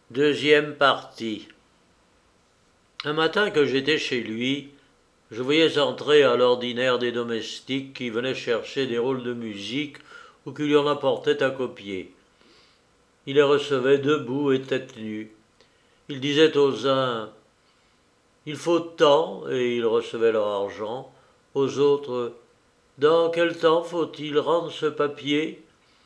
Deuxième partie. Un matin que j'étais chez lui, je voyais entrer à l'ordinaire des domestiques qui venaient chercher des rôles de musique ou qui lui en apportaient à copier. Il les recevait debout et tête nue. Il disait aux uns « Il faut tant » et ils recevaient leur argent. Aux autres « Dans quel temps faut-il rendre ce papier ?»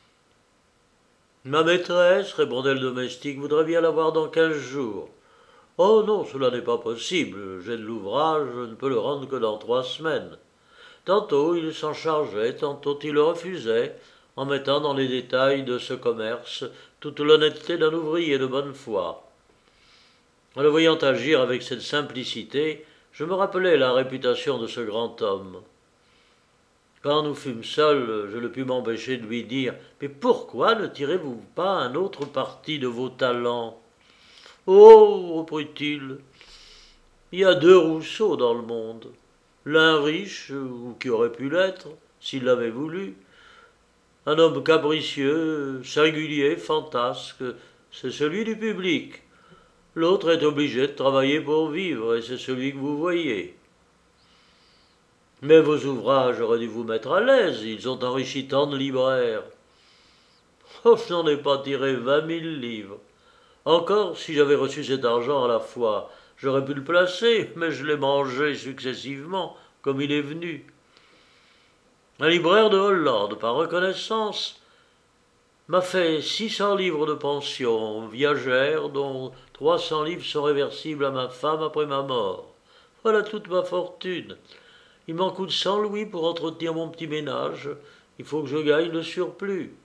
Ma maîtresse, répondait le domestique, voudrait bien l'avoir dans 15 jours. Oh non, cela n'est pas possible, j'ai de l'ouvrage, je ne peux le rendre que dans 3 semaines. Tantôt il s'en chargeait, tantôt il le refusait, en mettant dans les détails de ce commerce toute l'honnêteté d'un ouvrier de bonne foi. En le voyant agir avec cette simplicité, je me rappelais la réputation de ce grand homme. Quand nous fûmes seuls, je ne pus m'empêcher de lui dire « Mais pourquoi ne tirez-vous pas un autre parti de vos talents ?» « Oh, reprit-il, il y a 2 Rousseau dans le monde. L'un riche, ou qui aurait pu l'être, s'il l'avait voulu. Un homme capricieux, singulier, fantasque, c'est celui du public. L'autre est obligé de travailler pour vivre, et c'est celui que vous voyez. Mais vos ouvrages auraient dû vous mettre à l'aise, ils ont enrichi tant de libraires. Oh, je n'en ai pas tiré 20 000 livres. Encore, si j'avais reçu cet argent à la fois, j'aurais pu le placer, mais je l'ai mangé successivement, comme il est venu. Un libraire de Hollande, par reconnaissance, m'a fait 600 livres de pension viagère, dont 300 livres sont réversibles à ma femme après ma mort. Voilà toute ma fortune. Il m'en coûte 100 louis pour entretenir mon petit ménage. Il faut que je gagne le surplus.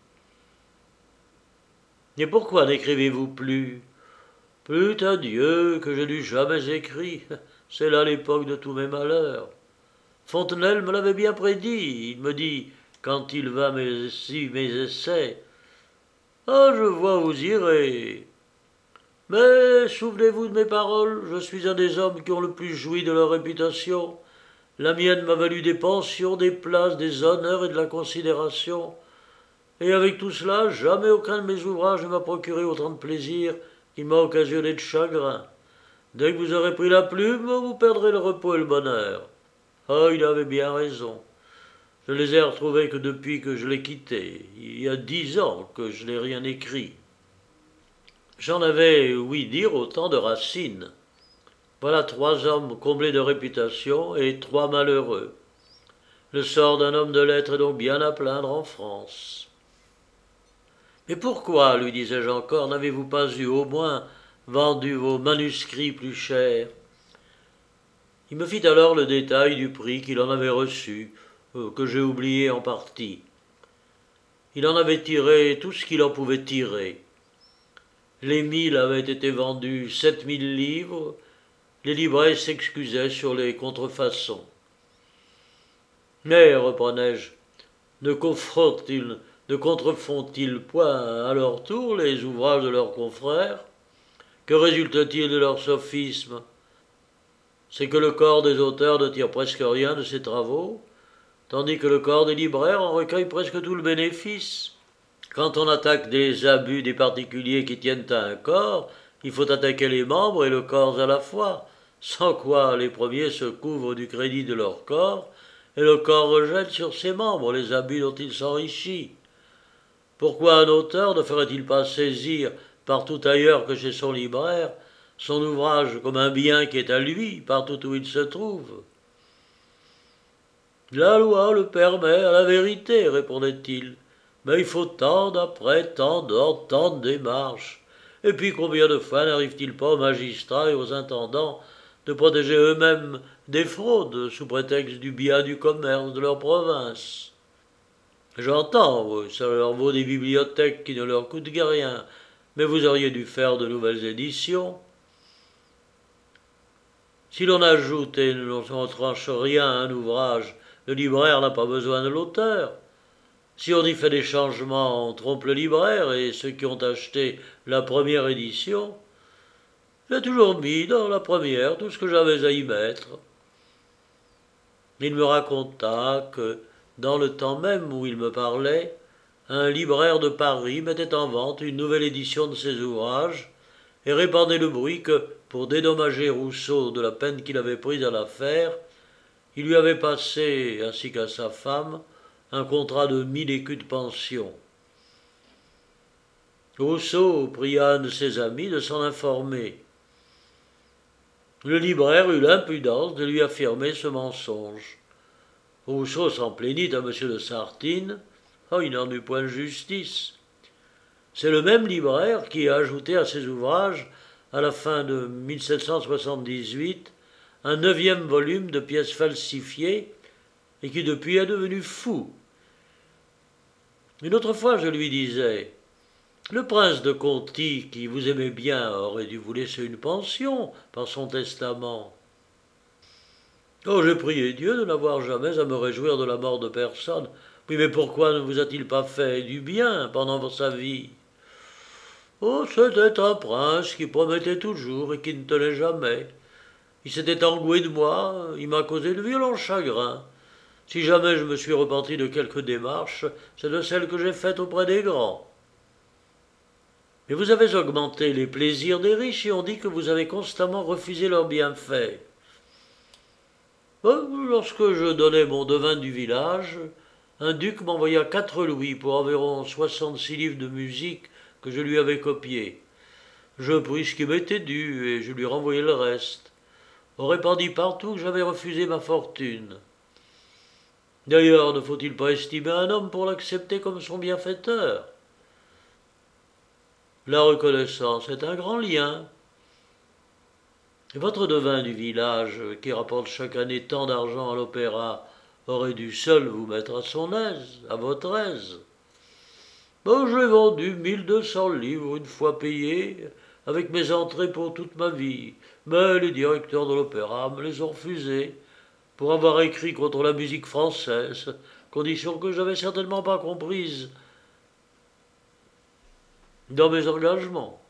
Et pourquoi n'écrivez-vous plus ? Plût à Dieu que je n'eus jamais écrit. C'est là l'époque de tous mes malheurs. Fontenelle me l'avait bien prédit. Il me dit, quand il va mes essais, ah, je vois vous irez. Mais souvenez-vous de mes paroles, je suis un des hommes qui ont le plus joui de leur réputation. La mienne m'a valu des pensions, des places, des honneurs et de la considération. Et avec tout cela, jamais aucun de mes ouvrages ne m'a procuré autant de plaisir qu'il m'a occasionné de chagrin. Dès que vous aurez pris la plume, vous perdrez le repos et le bonheur. Ah, il avait bien raison. Je ne les ai retrouvés que depuis que je l'ai quitté. Il y a 10 ans que je n'ai rien écrit. J'en avais ouï dire autant de Racine. Voilà 3 hommes comblés de réputation et 3 malheureux. Le sort d'un homme de lettres est donc bien à plaindre en France. Mais pourquoi, lui disais-je encore, n'avez-vous pas eu au moins vendu vos manuscrits plus chers ? Il me fit alors le détail du prix qu'il en avait reçu, que j'ai oublié en partie. Il en avait tiré tout ce qu'il en pouvait tirer. Les 1000 avaient été vendus 7000 livres, les libraires s'excusaient sur les contrefaçons. Mais, reprenais-je, ne contrefont-ils point à leur tour les ouvrages de leurs confrères ? Que résulte-t-il de leur sophisme ? C'est que le corps des auteurs ne tire presque rien de ces travaux, tandis que le corps des libraires en recueille presque tout le bénéfice. Quand on attaque des abus des particuliers qui tiennent à un corps, il faut attaquer les membres et le corps à la fois, sans quoi les premiers se couvrent du crédit de leur corps, et le corps rejette sur ses membres les abus dont il s'enrichit. Pourquoi un auteur ne ferait-il pas saisir, partout ailleurs que chez son libraire, son ouvrage comme un bien qui est à lui, partout où il se trouve ? La loi le permet à la vérité, répondait-il, mais il faut tant d'après, tant d'ordre, tant de démarches. Et puis combien de fois n'arrive-t-il pas aux magistrats et aux intendants de protéger eux-mêmes des fraudes sous prétexte du bien du commerce de leur province ? J'entends, ça leur vaut des bibliothèques qui ne leur coûtent rien, mais vous auriez dû faire de nouvelles éditions. Si l'on ajoute et ne l'on retranche rien à un ouvrage, le libraire n'a pas besoin de l'auteur. Si on y fait des changements, on trompe le libraire et ceux qui ont acheté la première édition. J'ai toujours mis dans la première tout ce que j'avais à y mettre. Il me raconta que, dans le temps même où il me parlait, un libraire de Paris mettait en vente une nouvelle édition de ses ouvrages, et répandait le bruit que, pour dédommager Rousseau de la peine qu'il avait prise à l'affaire, il lui avait passé, ainsi qu'à sa femme, un contrat de 1000 écus de pension. Rousseau pria un de ses amis de s'en informer. Le libraire eut l'impudence de lui affirmer ce mensonge. Rousseau s'en plaignit à M. de Sartine. Oh, il n'en eut point de justice. C'est le même libraire qui a ajouté à ses ouvrages, à la fin de 1778, un 9e volume de pièces falsifiées et qui depuis est devenu fou. Une autre fois, je lui disais, le prince de Conti, qui vous aimait bien, aurait dû vous laisser une pension par son testament. Oh, j'ai prié Dieu de n'avoir jamais à me réjouir de la mort de personne. Oui, mais pourquoi ne vous a-t-il pas fait du bien pendant sa vie? Oh, c'était un prince qui promettait toujours et qui ne tenait jamais. Il s'était engoué de moi, il m'a causé de violents chagrins. Si jamais je me suis repenti de quelque démarche, c'est de celle que j'ai faite auprès des grands. Mais vous avez augmenté les plaisirs des riches et on dit que vous avez constamment refusé leurs bienfaits. Lorsque je donnais mon devin du village, un duc m'envoya 4 louis pour environ 66 livres de musique que je lui avais copiés. Je pris ce qui m'était dû et je lui renvoyai le reste. On répandit partout que j'avais refusé ma fortune. D'ailleurs, ne faut-il pas estimer un homme pour l'accepter comme son bienfaiteur? La reconnaissance est un grand lien. Et votre devin du village, qui rapporte chaque année tant d'argent à l'opéra, aurait dû seul vous mettre à son aise, à votre aise. J'ai vendu 1200 livres une fois payés, avec mes entrées pour toute ma vie, mais les directeurs de l'opéra me les ont refusés, pour avoir écrit contre la musique française, condition que je n'avais certainement pas comprise dans mes engagements.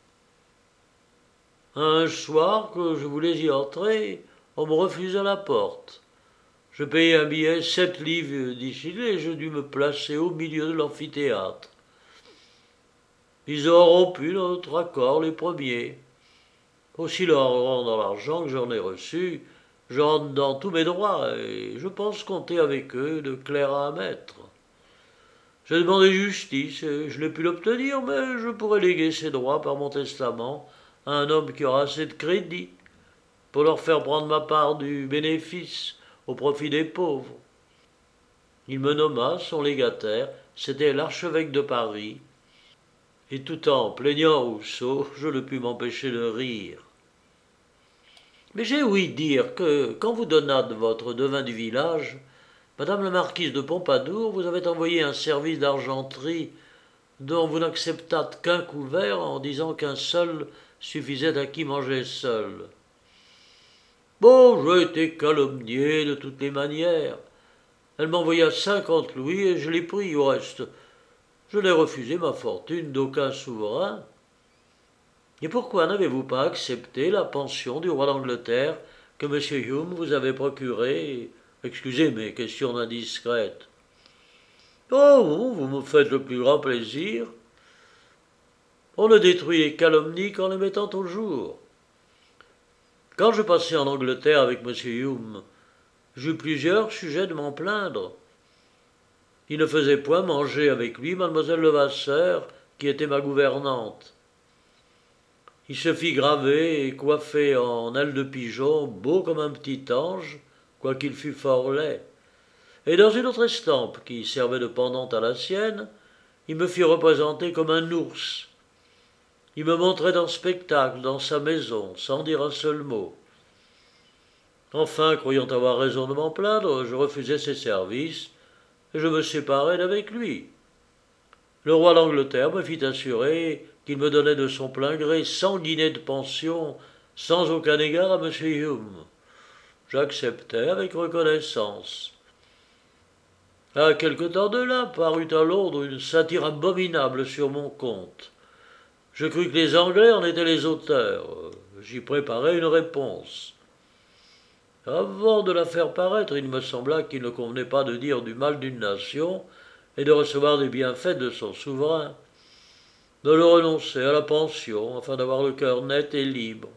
Un soir que je voulais y entrer, on me refusa la porte. Je payai un billet 7 livres d'ici et je dus me placer au milieu de l'amphithéâtre. Ils ont rompu notre accord les premiers. Aussi leur rendant l'argent que j'en ai reçu, je rentre dans tous mes droits et je pense compter avec eux de clerc à maître. J'ai demandé justice et je n'ai pu l'obtenir, mais je pourrais léguer ces droits par mon testament à un homme qui aura assez de crédit pour leur faire prendre ma part du bénéfice au profit des pauvres. Il me nomma son légataire, c'était l'archevêque de Paris, et tout en plaignant Rousseau, je ne pus m'empêcher de rire. Mais j'ai ouï dire que, quand vous donnâtes votre devin du village, madame la marquise de Pompadour vous avait envoyé un service d'argenterie dont vous n'acceptâtes qu'un couvert en disant qu'un seul suffisait à qui mangeait seul. J'ai été calomnié de toutes les manières. Elle m'envoya 50 louis et je les pris au reste. Je n'ai refusé ma fortune d'aucun souverain. Et pourquoi n'avez-vous pas accepté la pension du roi d'Angleterre que M. Hume vous avait procurée? Excusez mes questions indiscrètes. Oh, vous me faites le plus grand plaisir. On ne détruit les calomnies qu'en les mettant au jour. Quand je passais en Angleterre avec M. Hume, j'eus plusieurs sujets de m'en plaindre. Il ne faisait point manger avec lui mademoiselle Levasseur, qui était ma gouvernante. Il se fit graver et coiffer en aile de pigeon, beau comme un petit ange, quoiqu'il fût fort laid. Et dans une autre estampe, qui servait de pendant à la sienne, il me fit représenter comme un ours. Il me montrait en spectacle dans sa maison, sans dire un seul mot. Enfin, croyant avoir raison de m'en plaindre, je refusai ses services, et je me séparai d'avec lui. Le roi d'Angleterre me fit assurer qu'il me donnait de son plein gré 100 guinées de pension, sans aucun égard à M. Hume. J'acceptai avec reconnaissance. À quelque temps de là parut à Londres une satire abominable sur mon compte. Je crus que les Anglais en étaient les auteurs. J'y préparai une réponse. Avant de la faire paraître, il me sembla qu'il ne convenait pas de dire du mal d'une nation et de recevoir des bienfaits de son souverain. de le renoncer à la pension afin d'avoir le cœur net et libre.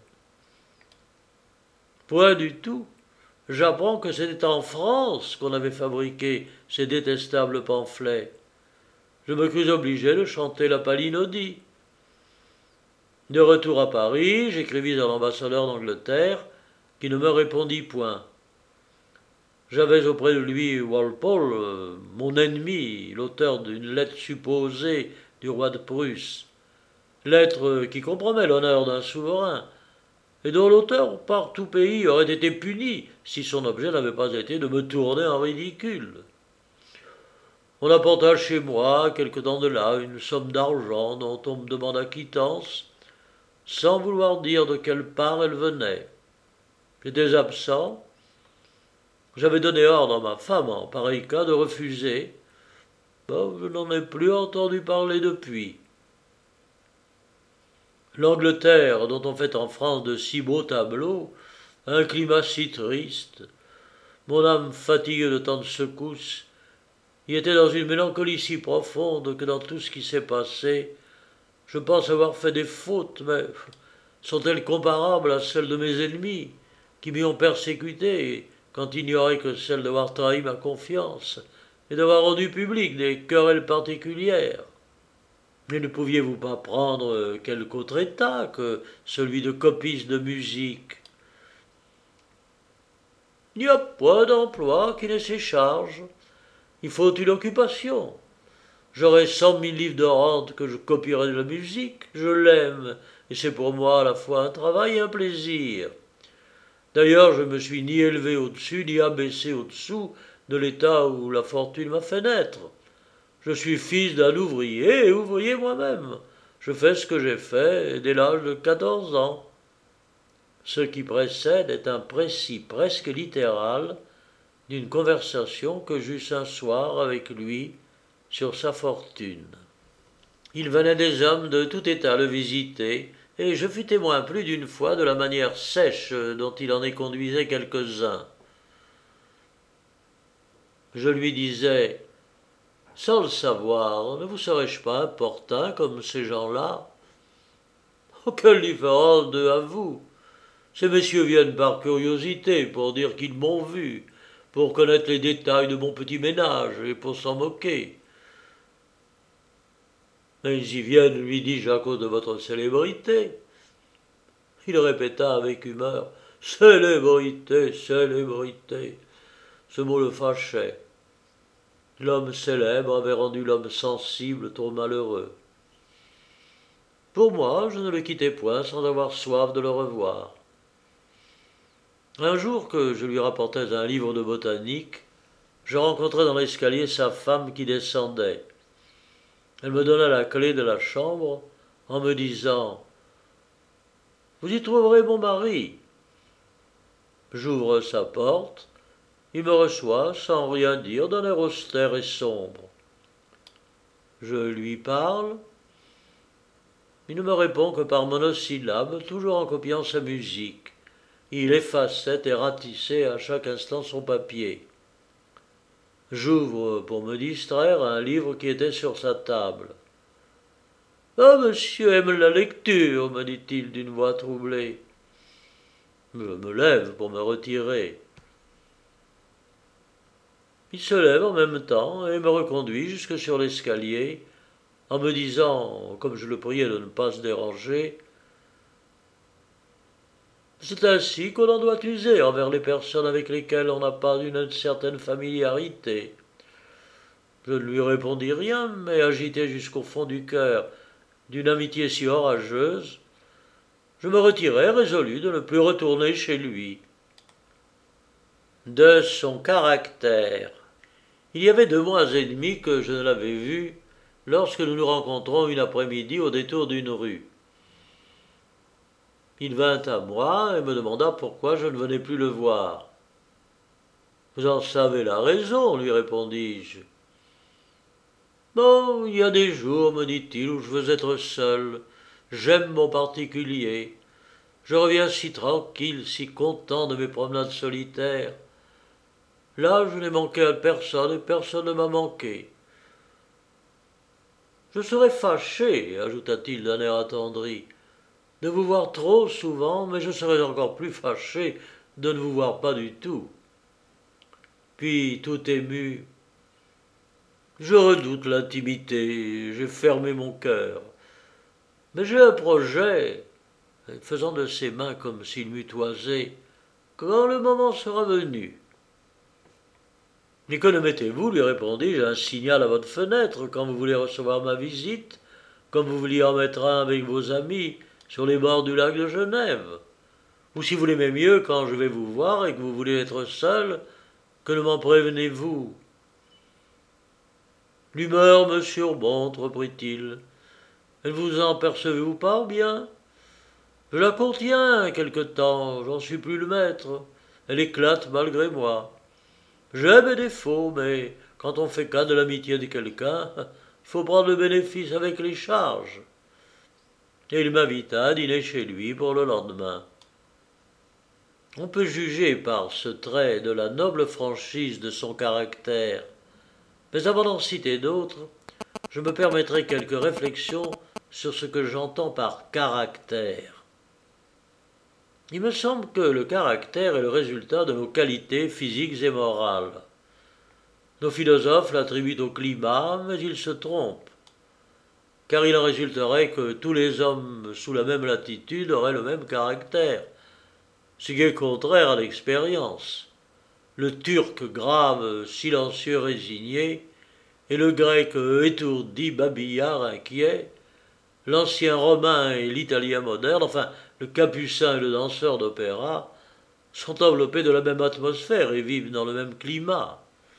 Point du tout. J'apprends que c'était en France qu'on avait fabriqué ces détestables pamphlets. Je me crus obligé de chanter la palinodie. De retour à Paris, j'écrivis à l'ambassadeur d'Angleterre, qui ne me répondit point. J'avais auprès de lui Walpole, mon ennemi, l'auteur d'une lettre supposée du roi de Prusse, lettre qui compromet l'honneur d'un souverain, et dont l'auteur par tout pays aurait été puni si son objet n'avait pas été de me tourner en ridicule. On apporta chez moi, quelque temps de là, une somme d'argent dont on me demanda quittance, sans vouloir dire de quelle part elle venait. J'étais absent. J'avais donné ordre à ma femme, en pareil cas, de refuser. Bon, je n'en ai plus entendu parler depuis. L'Angleterre, dont on fait en France de si beaux tableaux, un climat si triste, mon âme fatiguée de tant de secousses, y était dans une mélancolie si profonde que dans tout ce qui s'est passé, je pense avoir fait des fautes, mais sont-elles comparables à celles de mes ennemis, qui m'y ont persécuté, quand ignoraient que celle d'avoir trahi ma confiance, et d'avoir rendu public des querelles particulières? Mais ne pouviez-vous pas prendre quelque autre état que celui de copiste de musique? Il n'y a point d'emploi qui ne s'écharge. Il faut une occupation. J'aurai 100 000 livres de rente que je copierai de la musique. Je l'aime, et c'est pour moi à la fois un travail et un plaisir. D'ailleurs, je ne me suis ni élevé au-dessus, ni abaissé au-dessous de l'état où la fortune m'a fait naître. Je suis fils d'un ouvrier, et ouvrier moi-même. Je fais ce que j'ai fait dès l'âge de 14 ans. Ce qui précède est un précis presque littéral d'une conversation que j'eus un soir avec lui sur sa fortune. Il venait des hommes de tout état le visiter, et je fus témoin plus d'une fois de la manière sèche dont il en éconduisait quelques-uns. Je lui disais, sans le savoir, ne vous serais-je pas importun comme ces gens-là? Oh, quelle différence d'eux à vous! Ces messieurs viennent par curiosité, pour dire qu'ils m'ont vu, pour connaître les détails de mon petit ménage, et pour s'en moquer. Mais ils y viennent, lui dis-je, à cause de votre célébrité. Il répéta avec humeur, célébrité, célébrité. Ce mot le fâchait. L'homme célèbre avait rendu l'homme sensible trop malheureux. Pour moi, je ne le quittai point sans avoir soif de le revoir. Un jour que je lui rapportais un livre de botanique, je rencontrai dans l'escalier sa femme qui descendait. Elle me donna la clé de la chambre en me disant « Vous y trouverez mon mari ». J'ouvre sa porte. Il me reçoit sans rien dire, d'un air austère et sombre. Je lui parle. Il ne me répond que par monosyllabes, toujours en copiant sa musique. Il effaçait et ratissait à chaque instant son papier. J'ouvre, pour me distraire, un livre qui était sur sa table. « Ah, monsieur aime la lecture, me dit-il d'une voix troublée. Je me lève pour me retirer. Il se lève en même temps et me reconduit jusque sur l'escalier, en me disant, comme je le priais de ne pas se déranger, « C'est ainsi qu'on en doit user envers les personnes avec lesquelles on n'a pas une certaine familiarité. » Je ne lui répondis rien, mais agité jusqu'au fond du cœur d'une amitié si orageuse, je me retirai résolu de ne plus retourner chez lui. De son caractère. Il y avait 2 mois et demi que je ne l'avais vu lorsque nous nous rencontrons une après-midi au détour d'une rue. Il vint à moi et me demanda pourquoi je ne venais plus le voir. « Vous en savez la raison, lui répondis-je. « Bon, il y a des jours, me dit-il, où je veux être seul. J'aime mon particulier. Je reviens si tranquille, si content de mes promenades solitaires. Là, je n'ai manqué à personne et personne ne m'a manqué. Je serais fâché, ajouta-t-il d'un air attendri, de vous voir trop souvent, mais je serais encore plus fâché de ne vous voir pas du tout. Puis, tout ému, je redoute l'intimité, j'ai fermé mon cœur. Mais j'ai un projet, faisant de ses mains comme s'il m'eût toisé, quand le moment sera venu. Mais que ne mettez-vous, lui répondis-je, un signal à votre fenêtre quand vous voulez recevoir ma visite, comme vous vouliez en mettre un avec vos amis sur les bords du lac de Genève. Ou si vous l'aimez mieux, quand je vais vous voir et que vous voulez être seul, que ne m'en prévenez-vous? L'humeur me surmonte, reprit-il. Ne vous en percevez-vous pas bien? Je la contiens quelque temps, j'en suis plus le maître. Elle éclate malgré moi. J'ai mes défauts, mais quand on fait cas de l'amitié de quelqu'un, il faut prendre le bénéfice avec les charges. Et il m'invita à dîner chez lui pour le lendemain. On peut juger par ce trait de la noble franchise de son caractère, mais avant d'en citer d'autres, je me permettrai quelques réflexions sur ce que j'entends par caractère. Il me semble que le caractère est le résultat de nos qualités physiques et morales. Nos philosophes l'attribuent au climat, mais ils se trompent, car il en résulterait que tous les hommes sous la même latitude auraient le même caractère, ce qui est contraire à l'expérience. Le turc grave, silencieux, résigné, et le grec étourdi, babillard, inquiet, l'ancien romain et l'italien moderne, enfin le capucin et le danseur d'opéra, sont enveloppés de la même atmosphère et vivent dans le même climat.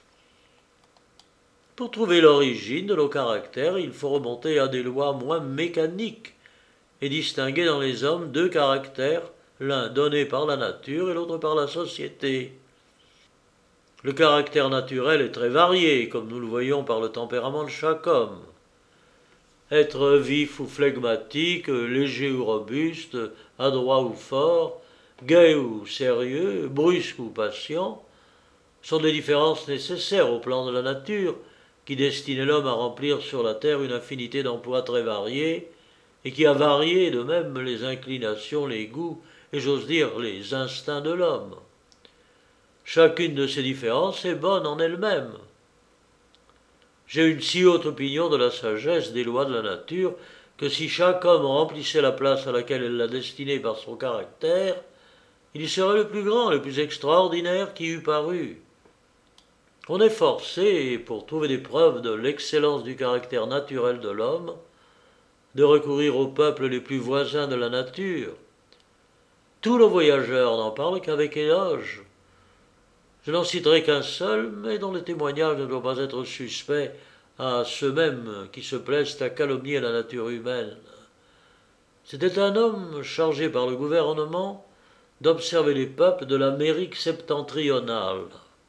Pour trouver l'origine de nos caractères, il faut remonter à des lois moins mécaniques et distinguer dans les hommes deux caractères, l'un donné par la nature et l'autre par la société. Le caractère naturel est très varié, comme nous le voyons par le tempérament de chaque homme. Être vif ou flegmatique, léger ou robuste, adroit ou fort, gai ou sérieux, brusque ou patient, sont des différences nécessaires au plan de la nature, qui destinait l'homme à remplir sur la terre une infinité d'emplois très variés, et qui a varié de même les inclinations, les goûts, et j'ose dire les instincts de l'homme. Chacune de ces différences est bonne en elle-même. J'ai une si haute opinion de la sagesse des lois de la nature que si chaque homme remplissait la place à laquelle elle l'a destiné par son caractère, il serait le plus grand, le plus extraordinaire qui eût paru. On est forcé, pour trouver des preuves de l'excellence du caractère naturel de l'homme, de recourir aux peuples les plus voisins de la nature. Tous nos voyageurs n'en parlent qu'avec éloge. Je n'en citerai qu'un seul, mais dont le témoignage ne doit pas être suspect à ceux-mêmes qui se plaisent à calomnier la nature humaine. C'était un homme chargé par le gouvernement d'observer les peuples de l'Amérique septentrionale.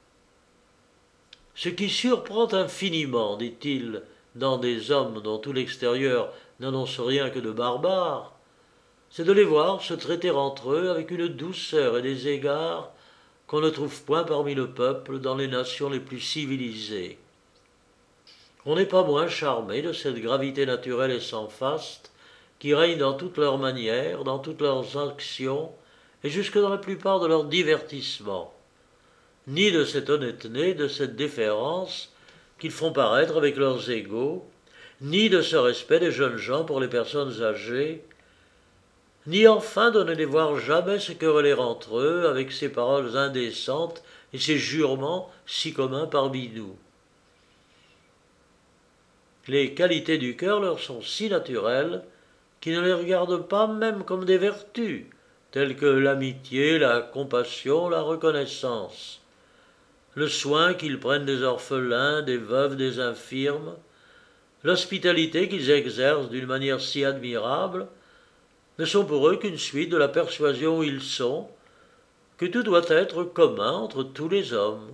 Ce qui surprend infiniment, dit-il, dans des hommes dont tout l'extérieur n'annonce rien que de barbares, c'est de les voir se traiter entre eux avec une douceur et des égards qu'on ne trouve point parmi le peuple dans les nations les plus civilisées. On n'est pas moins charmé de cette gravité naturelle et sans faste qui règne dans toutes leurs manières, dans toutes leurs actions et jusque dans la plupart de leurs divertissements, ni de cette honnêteté, de cette déférence qu'ils font paraître avec leurs égaux, ni de ce respect des jeunes gens pour les personnes âgées, ni enfin de ne les voir jamais se quereller entre eux avec ces paroles indécentes et ces jurements si communs parmi nous. Les qualités du cœur leur sont si naturelles qu'ils ne les regardent pas même comme des vertus, telles que l'amitié, la compassion, la reconnaissance. Le soin qu'ils prennent des orphelins, des veuves, des infirmes, l'hospitalité qu'ils exercent d'une manière si admirable, ne sont pour eux qu'une suite de la persuasion où ils sont, que tout doit être commun entre tous les hommes.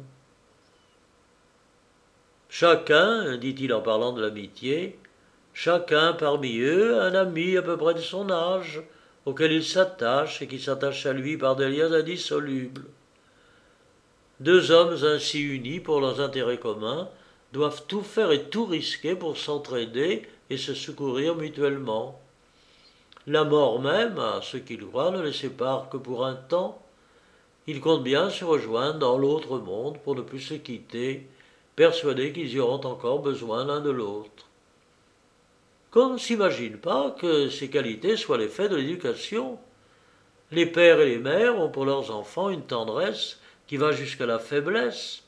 Chacun, dit-il en parlant de l'amitié, chacun parmi eux a un ami à peu près de son âge, auquel il s'attache et qui s'attache à lui par des liens indissolubles. Deux hommes ainsi unis pour leurs intérêts communs doivent tout faire et tout risquer pour s'entraider et se secourir mutuellement. La mort même, à ceux qui le croient, ne les sépare que pour un temps. Ils comptent bien se rejoindre dans l'autre monde pour ne plus se quitter, persuadés qu'ils y auront encore besoin l'un de l'autre. Qu'on ne s'imagine pas que ces qualités soient l'effet de l'éducation. Les pères et les mères ont pour leurs enfants une tendresse qui va jusqu'à la faiblesse.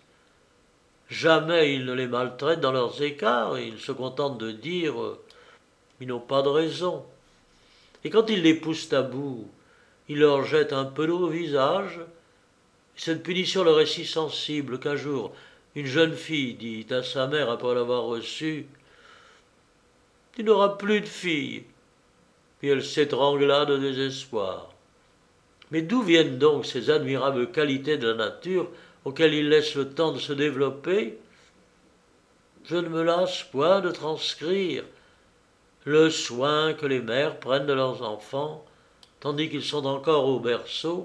Jamais ils ne les maltraitent dans leurs écarts, et ils se contentent de dire ils n'ont pas de raison. Et quand ils les poussent à bout, ils leur jettent un peu d'eau au visage. Cette punition leur est si sensible qu'un jour, une jeune fille dit à sa mère après l'avoir reçue « Tu n'auras plus de fille !» Puis elle s'étrangla de désespoir. Mais d'où viennent donc ces admirables qualités de la nature auxquelles il laisse le temps de se développer? Je ne me lasse point de transcrire le soin que les mères prennent de leurs enfants, tandis qu'ils sont encore au berceau,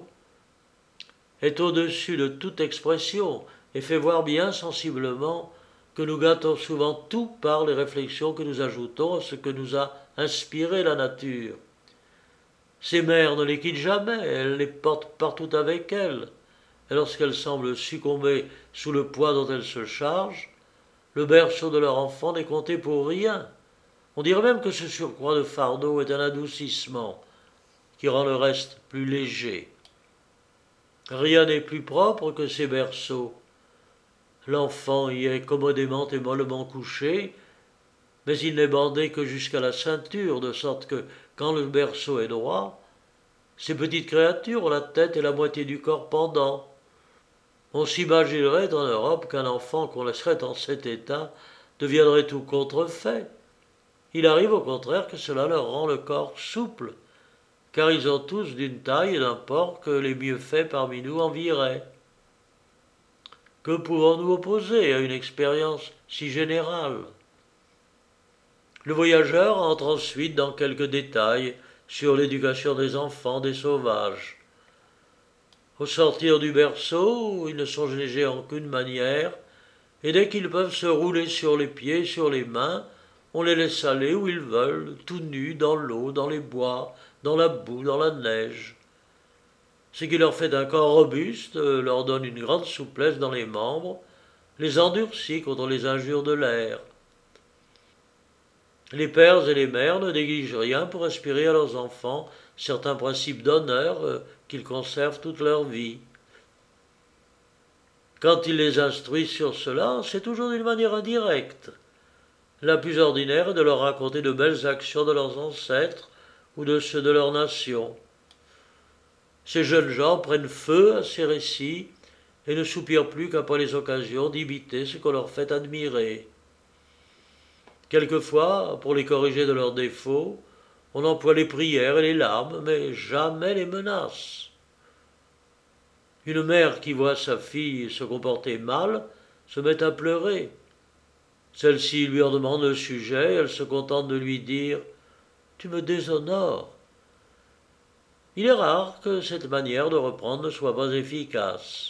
est au-dessus de toute expression et fait voir bien sensiblement que nous gâtons souvent tout par les réflexions que nous ajoutons à ce que nous a inspiré la nature. Ces mères ne les quittent jamais, elles les portent partout avec elles, et lorsqu'elles semblent succomber sous le poids dont elles se chargent, le berceau de leur enfant n'est compté pour rien. On dirait même que ce surcroît de fardeau est un adoucissement qui rend le reste plus léger. Rien n'est plus propre que ces berceaux. L'enfant y est commodément et mollement couché, mais il n'est bandé que jusqu'à la ceinture, de sorte que, quand le berceau est droit, ces petites créatures ont la tête et la moitié du corps pendant. On s'imaginerait en Europe qu'un enfant qu'on laisserait en cet état deviendrait tout contrefait. Il arrive au contraire que cela leur rend le corps souple, car ils ont tous d'une taille et d'un port que les mieux faits parmi nous envieraient. Que pouvons-nous opposer à une expérience si générale? Le voyageur entre ensuite dans quelques détails sur l'éducation des enfants des sauvages. Au sortir du berceau, ils ne sont légers en qu'une manière, et dès qu'ils peuvent se rouler sur les pieds, sur les mains, on les laisse aller où ils veulent, tout nus, dans l'eau, dans les bois, dans la boue, dans la neige. Ce qui leur fait un corps robuste, leur donne une grande souplesse dans les membres, les endurcit contre les injures de l'air. Les pères et les mères ne négligent rien pour inspirer à leurs enfants certains principes d'honneur qu'ils conservent toute leur vie. Quand ils les instruisent sur cela, c'est toujours d'une manière indirecte. La plus ordinaire est de leur raconter de belles actions de leurs ancêtres ou de ceux de leur nation. Ces jeunes gens prennent feu à ces récits et ne soupirent plus qu'après les occasions d'imiter ce qu'on leur fait admirer. Quelquefois, pour les corriger de leurs défauts, on emploie les prières et les larmes, mais jamais les menaces. Une mère qui voit sa fille se comporter mal se met à pleurer. Celle-ci lui en demande le sujet, elle se contente de lui dire « Tu me déshonores ». Il est rare que cette manière de reprendre ne soit pas efficace.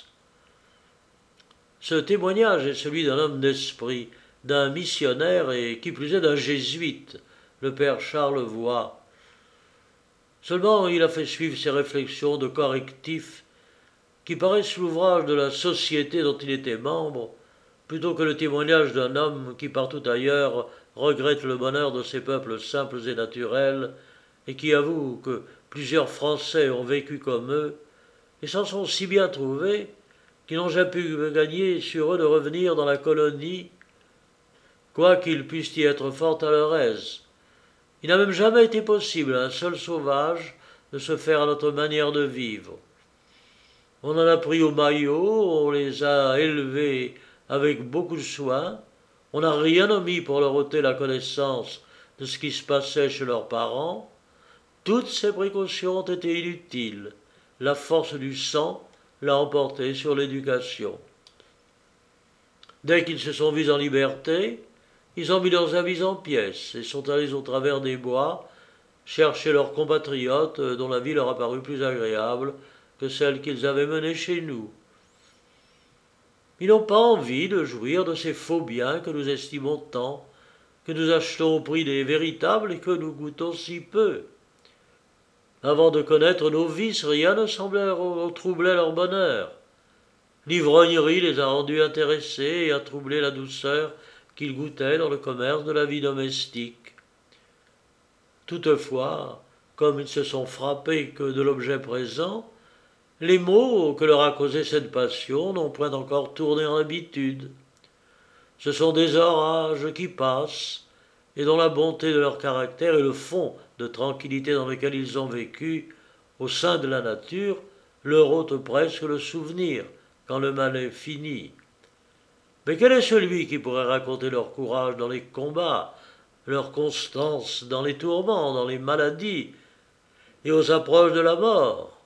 Ce témoignage est celui d'un homme d'esprit, d'un missionnaire et qui plus est d'un jésuite, le père Charles Voix. Seulement il a fait suivre ses réflexions de correctifs qui paraissent l'ouvrage de la société dont il était membre, plutôt que le témoignage d'un homme qui partout ailleurs regrette le bonheur de ces peuples simples et naturels, et qui avoue que plusieurs Français ont vécu comme eux, et s'en sont si bien trouvés qu'ils n'ont jamais pu gagner sur eux de revenir dans la colonie, quoiqu'ils puissent y être fort à leur aise. Il n'a même jamais été possible à un seul sauvage de se faire à notre manière de vivre. On en a pris au maillot, on les a élevés avec beaucoup de soin, on n'a rien omis pour leur ôter la connaissance de ce qui se passait chez leurs parents. Toutes ces précautions ont été inutiles. La force du sang l'a emporté sur l'éducation. Dès qu'ils se sont vus en liberté, ils ont mis leurs amis en pièces et sont allés au travers des bois chercher leurs compatriotes dont la vie leur a paru plus agréable que celle qu'ils avaient menée chez nous. Ils n'ont pas envie de jouir de ces faux biens que nous estimons tant, que nous achetons au prix des véritables et que nous goûtons si peu. Avant de connaître nos vices, rien ne semblait troubler leur bonheur. L'ivrognerie les a rendus intéressés et a troublé la douceur qu'ils goûtaient dans le commerce de la vie domestique. Toutefois, comme ils se sont frappés que de l'objet présent, les maux que leur a causés cette passion n'ont point encore tourné en habitude. Ce sont des orages qui passent, et dont la bonté de leur caractère et le fond de tranquillité dans lequel ils ont vécu, au sein de la nature, leur ôtent presque le souvenir, quand le mal est fini. Mais quel est celui qui pourrait raconter leur courage dans les combats, leur constance dans les tourments, dans les maladies, et aux approches de la mort?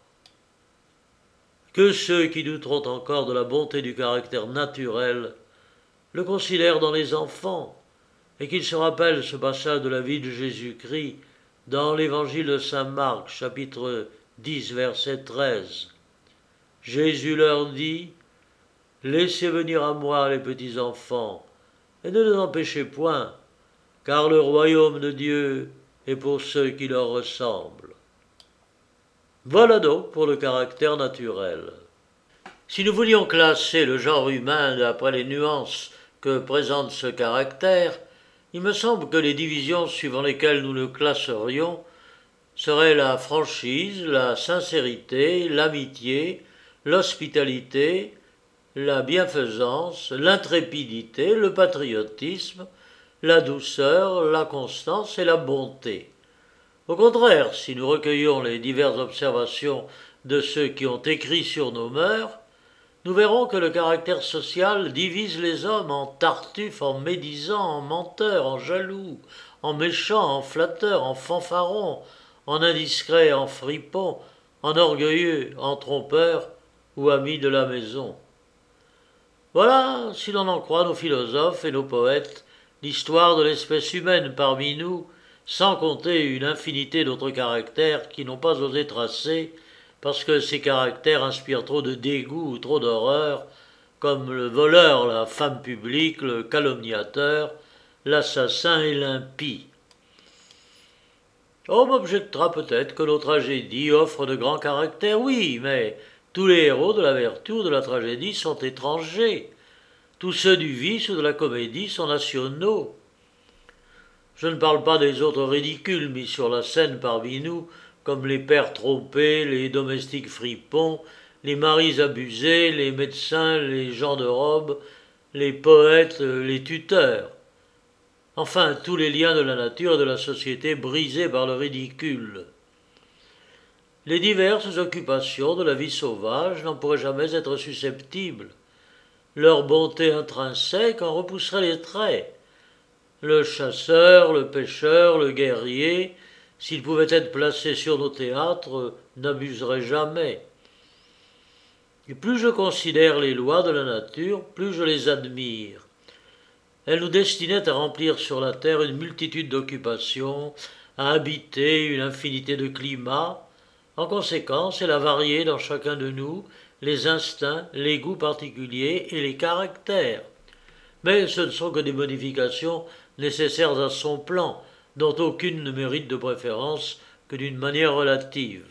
Que ceux qui douteront encore de la bonté du caractère naturel le considèrent dans les enfants, et qu'ils se rappellent ce passage de la vie de Jésus-Christ dans l'évangile de saint Marc, chapitre 10, verset 13. Jésus leur dit « Laissez venir à moi les petits enfants, et ne les empêchez point, car le royaume de Dieu est pour ceux qui leur ressemblent. » Voilà donc pour le caractère naturel. Si nous voulions classer le genre humain d'après les nuances que présente ce caractère, il me semble que les divisions suivant lesquelles nous le classerions seraient la franchise, la sincérité, l'amitié, l'hospitalité, la bienfaisance, l'intrépidité, le patriotisme, la douceur, la constance et la bonté. Au contraire, si nous recueillons les diverses observations de ceux qui ont écrit sur nos mœurs, nous verrons que le caractère social divise les hommes en tartuffes, en médisants, en menteurs, en jaloux, en méchants, en flatteurs, en fanfarons, en indiscrets, en fripons, en orgueilleux, en trompeurs ou amis de la maison. Voilà, si l'on en croit nos philosophes et nos poètes, l'histoire de l'espèce humaine parmi nous, sans compter une infinité d'autres caractères qui n'ont pas osé tracer, parce que ces caractères inspirent trop de dégoût ou trop d'horreur, comme le voleur, la femme publique, le calomniateur, l'assassin et l'impie. On m'objectera peut-être que nos tragédies offrent de grands caractères, oui, mais tous les héros de la vertu ou de la tragédie sont étrangers. Tous ceux du vice ou de la comédie sont nationaux. Je ne parle pas des autres ridicules mis sur la scène parmi nous, comme les pères trompés, les domestiques fripons, les maris abusés, les médecins, les gens de robe, les poètes, les tuteurs. Enfin, tous les liens de la nature et de la société brisés par le ridicule. Les diverses occupations de la vie sauvage n'en pourraient jamais être susceptibles. Leur bonté intrinsèque en repousserait les traits. Le chasseur, le pêcheur, le guerrier, s'ils pouvaient être placés sur nos théâtres, n'abuseraient jamais. Et plus je considère les lois de la nature, plus je les admire. Elles nous destinaient à remplir sur la terre une multitude d'occupations, à habiter une infinité de climats. En conséquence, elle a varié dans chacun de nous les instincts, les goûts particuliers et les caractères. Mais ce ne sont que des modifications nécessaires à son plan, dont aucune ne mérite de préférence que d'une manière relative.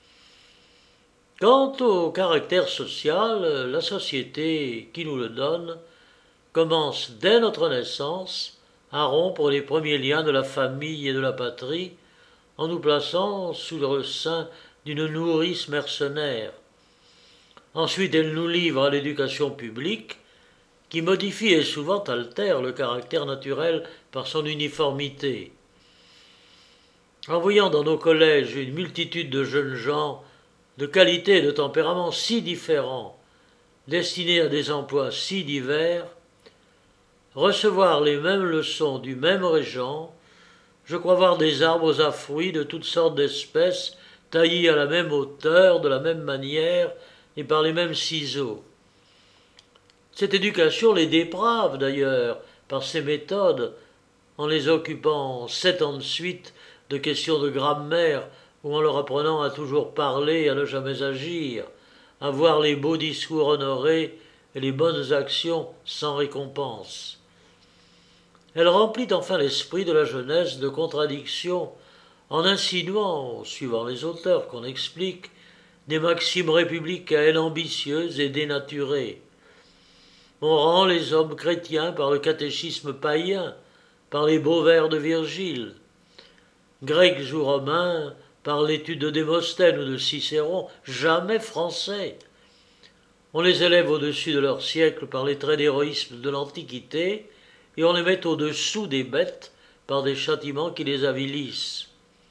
Quant au caractère social, la société qui nous le donne commence dès notre naissance à rompre les premiers liens de la famille et de la patrie en nous plaçant sous le sein d'une nourrice mercenaire. Ensuite, elle nous livre à l'éducation publique qui modifie et souvent altère le caractère naturel par son uniformité. En voyant dans nos collèges une multitude de jeunes gens de qualités et de tempéraments si différents, destinés à des emplois si divers, recevoir les mêmes leçons du même régent, je crois voir des arbres à fruits de toutes sortes d'espèces taillés à la même hauteur, de la même manière et par les mêmes ciseaux. Cette éducation les déprave d'ailleurs par ses méthodes, en les occupant 7 ans de suite de questions de grammaire ou en leur apprenant à toujours parler et à ne jamais agir, à voir les beaux discours honorés et les bonnes actions sans récompense. Elle remplit enfin l'esprit de la jeunesse de contradictions, en insinuant, suivant les auteurs qu'on explique, des maximes républicaines ambitieuses et dénaturées. On rend les hommes chrétiens par le catéchisme païen, par les beaux vers de Virgile, grecs ou romains par l'étude de Démosthène ou de Cicéron, jamais français. On les élève au-dessus de leur siècle par les traits d'héroïsme de l'Antiquité, et on les met au-dessous des bêtes par des châtiments qui les avilissent.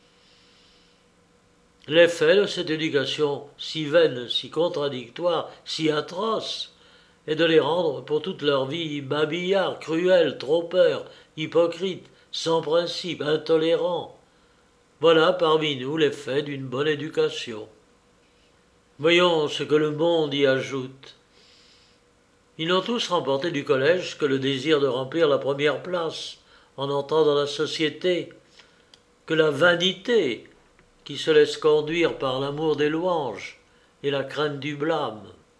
L'effet de cette éducation si vaine, si contradictoire, si atroce, est de les rendre pour toute leur vie babillards, cruels, trompeurs, hypocrites, sans principe, intolérants. Voilà parmi nous l'effet d'une bonne éducation. Voyons ce que le monde y ajoute. Ils n'ont tous remporté du collège que le désir de remplir la première place, en entrant dans la société, que la vanité, qui se laisse conduire par l'amour des louanges et la crainte du blâme.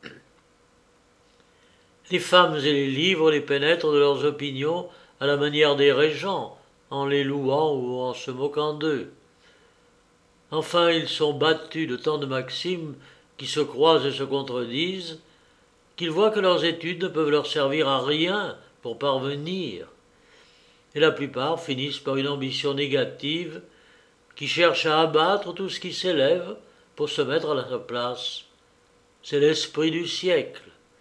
Les femmes et les livres les pénètrent de leurs opinions à la manière des régents, en les louant ou en se moquant d'eux. Enfin, ils sont battus de tant de maximes qui se croisent et se contredisent, qu'ils voient que leurs études ne peuvent leur servir à rien pour parvenir. Et la plupart finissent par une ambition négative qui cherche à abattre tout ce qui s'élève pour se mettre à sa place. C'est l'esprit du siècle.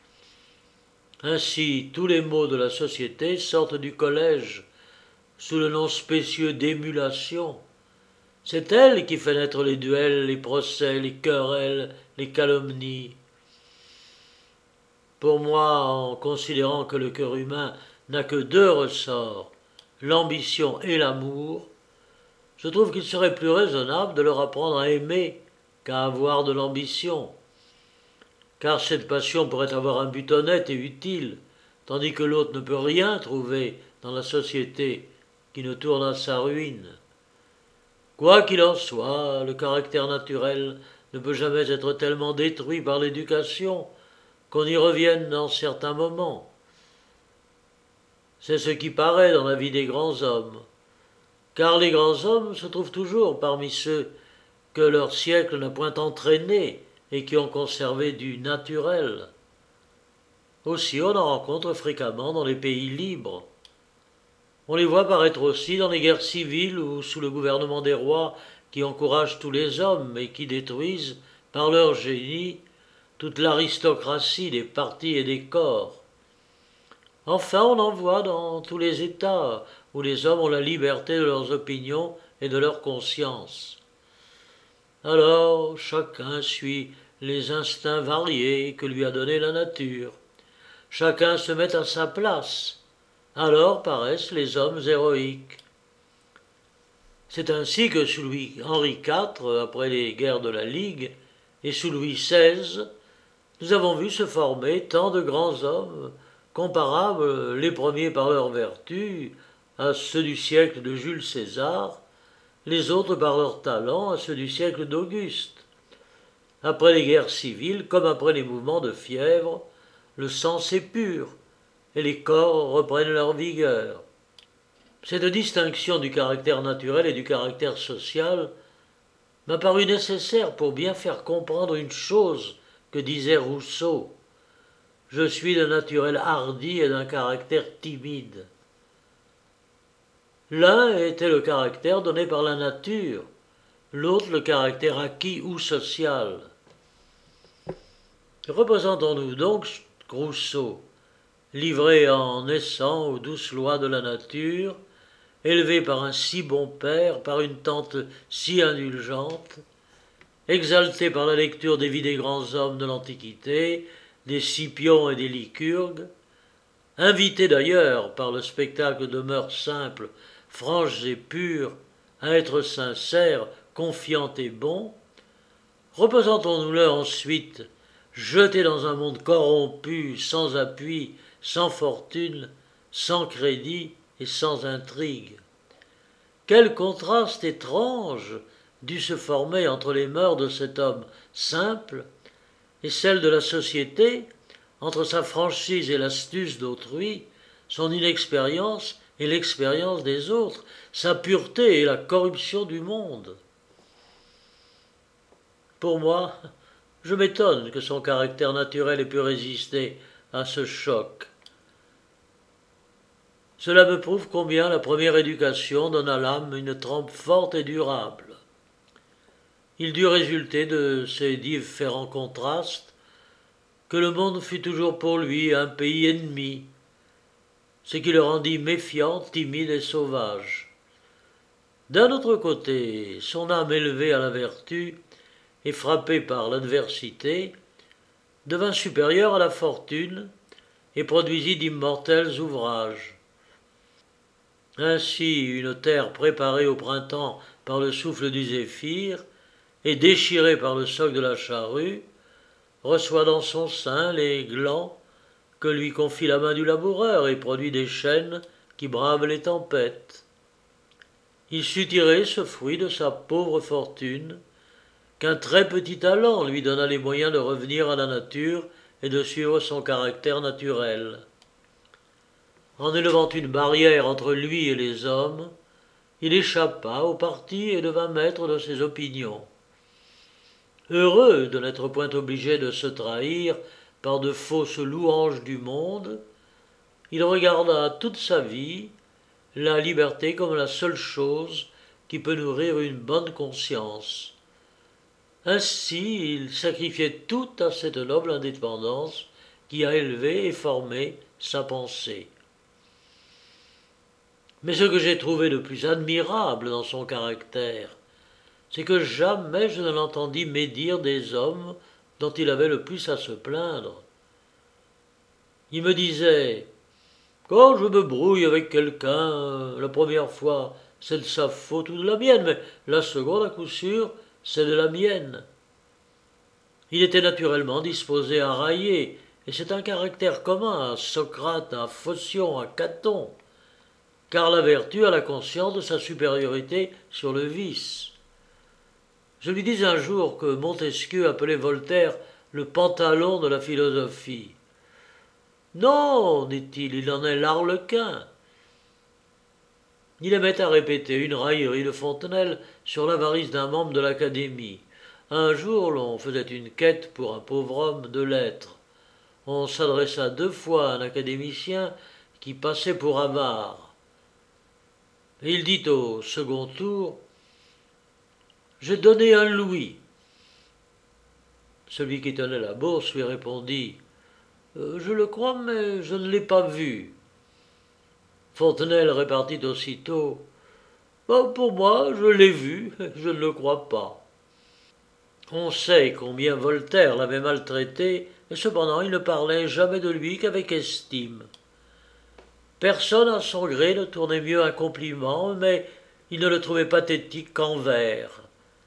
Ainsi, tous les maux de la société sortent du collège, sous le nom spécieux d'émulation. C'est elle qui fait naître les duels, les procès, les querelles, les calomnies. Pour moi, en considérant que le cœur humain n'a que deux ressorts, l'ambition et l'amour, je trouve qu'il serait plus raisonnable de leur apprendre à aimer qu'à avoir de l'ambition. Car cette passion pourrait avoir un but honnête et utile, tandis que l'autre ne peut rien trouver dans la société qui ne tourne à sa ruine. Quoi qu'il en soit, le caractère naturel ne peut jamais être tellement détruit par l'éducation qu'on y revienne dans certains moments. C'est ce qui paraît dans la vie des grands hommes, car les grands hommes se trouvent toujours parmi ceux que leur siècle n'a point entraînés et qui ont conservé du naturel. Aussi on en rencontre fréquemment dans les pays libres. On les voit paraître aussi dans les guerres civiles ou sous le gouvernement des rois qui encouragent tous les hommes et qui détruisent, par leur génie, toute l'aristocratie des partis et des corps. Enfin, on en voit dans tous les États où les hommes ont la liberté de leurs opinions et de leur conscience. Alors, chacun suit les instincts variés que lui a donnés la nature. Chacun se met à sa place. Alors paraissent les hommes héroïques. C'est ainsi que sous Henri IV, après les guerres de la Ligue, et sous Louis XVI, nous avons vu se former tant de grands hommes, comparables les premiers par leur vertu à ceux du siècle de Jules César, les autres par leur talent à ceux du siècle d'Auguste. Après les guerres civiles, comme après les mouvements de fièvre, le sang s'épure et les corps reprennent leur vigueur. Cette distinction du caractère naturel et du caractère social m'a paru nécessaire pour bien faire comprendre une chose que disait Rousseau. Je suis d'un naturel hardi et d'un caractère timide. L'un était le caractère donné par la nature, l'autre le caractère acquis ou social. Représentons-nous donc Rousseau, livré en naissant aux douces lois de la nature, élevé par un si bon père, par une tante si indulgente, exalté par la lecture des vies des grands hommes de l'Antiquité, des Scipions et des Lycurgues, invité d'ailleurs par le spectacle de mœurs simples, franches et pures, à être sincère, confiant et bon, représentons-nous-le ensuite, jeté dans un monde corrompu, sans appui, sans fortune, sans crédit et sans intrigue. Quel contraste étrange dut se former entre les mœurs de cet homme simple et celles de la société, entre sa franchise et l'astuce d'autrui, son inexpérience et l'expérience des autres, sa pureté et la corruption du monde. Pour moi, je m'étonne que son caractère naturel ait pu résister à ce choc. Cela me prouve combien la première éducation donne à l'âme une trempe forte et durable. Il dut résulter de ces différents contrastes que le monde fut toujours pour lui un pays ennemi, ce qui le rendit méfiant, timide et sauvage. D'un autre côté, son âme élevée à la vertu et frappée par l'adversité devint supérieure à la fortune et produisit d'immortels ouvrages. Ainsi, une terre préparée au printemps par le souffle du zéphyr et déchirée par le soc de la charrue, reçoit dans son sein les glands que lui confie la main du laboureur et produit des chênes qui bravent les tempêtes. Il sut tirer ce fruit de sa pauvre fortune, qu'un très petit talent lui donna les moyens de revenir à la nature et de suivre son caractère naturel. En élevant une barrière entre lui et les hommes, il échappa au parti et devint maître de ses opinions. Heureux de n'être point obligé de se trahir par de fausses louanges du monde, il regarda toute sa vie la liberté comme la seule chose qui peut nourrir une bonne conscience. Ainsi, il sacrifiait tout à cette noble indépendance qui a élevé et formé sa pensée. Mais ce que j'ai trouvé de plus admirable dans son caractère, c'est que jamais je ne l'entendis médire des hommes dont il avait le plus à se plaindre. Il me disait « Quand je me brouille avec quelqu'un, la première fois, c'est de sa faute ou de la mienne, mais la seconde, à coup sûr, c'est de la mienne. » Il était naturellement disposé à railler, et c'est un caractère commun à Socrate, à Phocion, à Caton, car la vertu a la conscience de sa supériorité sur le vice. Je lui dis un jour que Montesquieu appelait Voltaire le pantalon de la philosophie. Non, dit-il, il en est l'arlequin. Il aimait à répéter une raillerie de Fontenelle sur l'avarice d'un membre de l'Académie. Un jour, l'on faisait une quête pour un pauvre homme de lettres. On s'adressa 2 fois à un académicien qui passait pour avare. Et il dit au second tour « J'ai donné un louis ». Celui qui tenait la bourse lui répondit « Je le crois, mais je ne l'ai pas vu ». Fontenelle répartit aussitôt « Pour moi, je l'ai vu, je ne le crois pas ». On sait combien Voltaire l'avait maltraité, et cependant il ne parlait jamais de lui qu'avec estime. Personne à son gré ne tournait mieux un compliment, mais il ne le trouvait pathétique qu'en vers.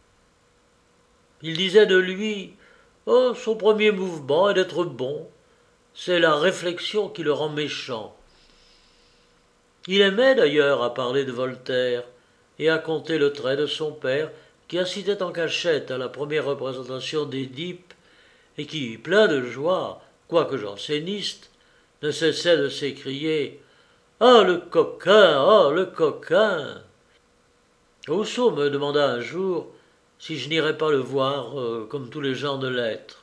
Il disait de lui « Oh, son premier mouvement est d'être bon, c'est la réflexion qui le rend méchant ». Il aimait d'ailleurs à parler de Voltaire et à conter le trait de son père qui assistait en cachette à la première représentation d'Édipe et qui, plein de joie, quoique janséniste, ne cessait de s'écrier « Ah, le coquin! Ah, le coquin !» Rousseau me demanda un jour si je n'irais pas le voir comme tous les gens de lettres.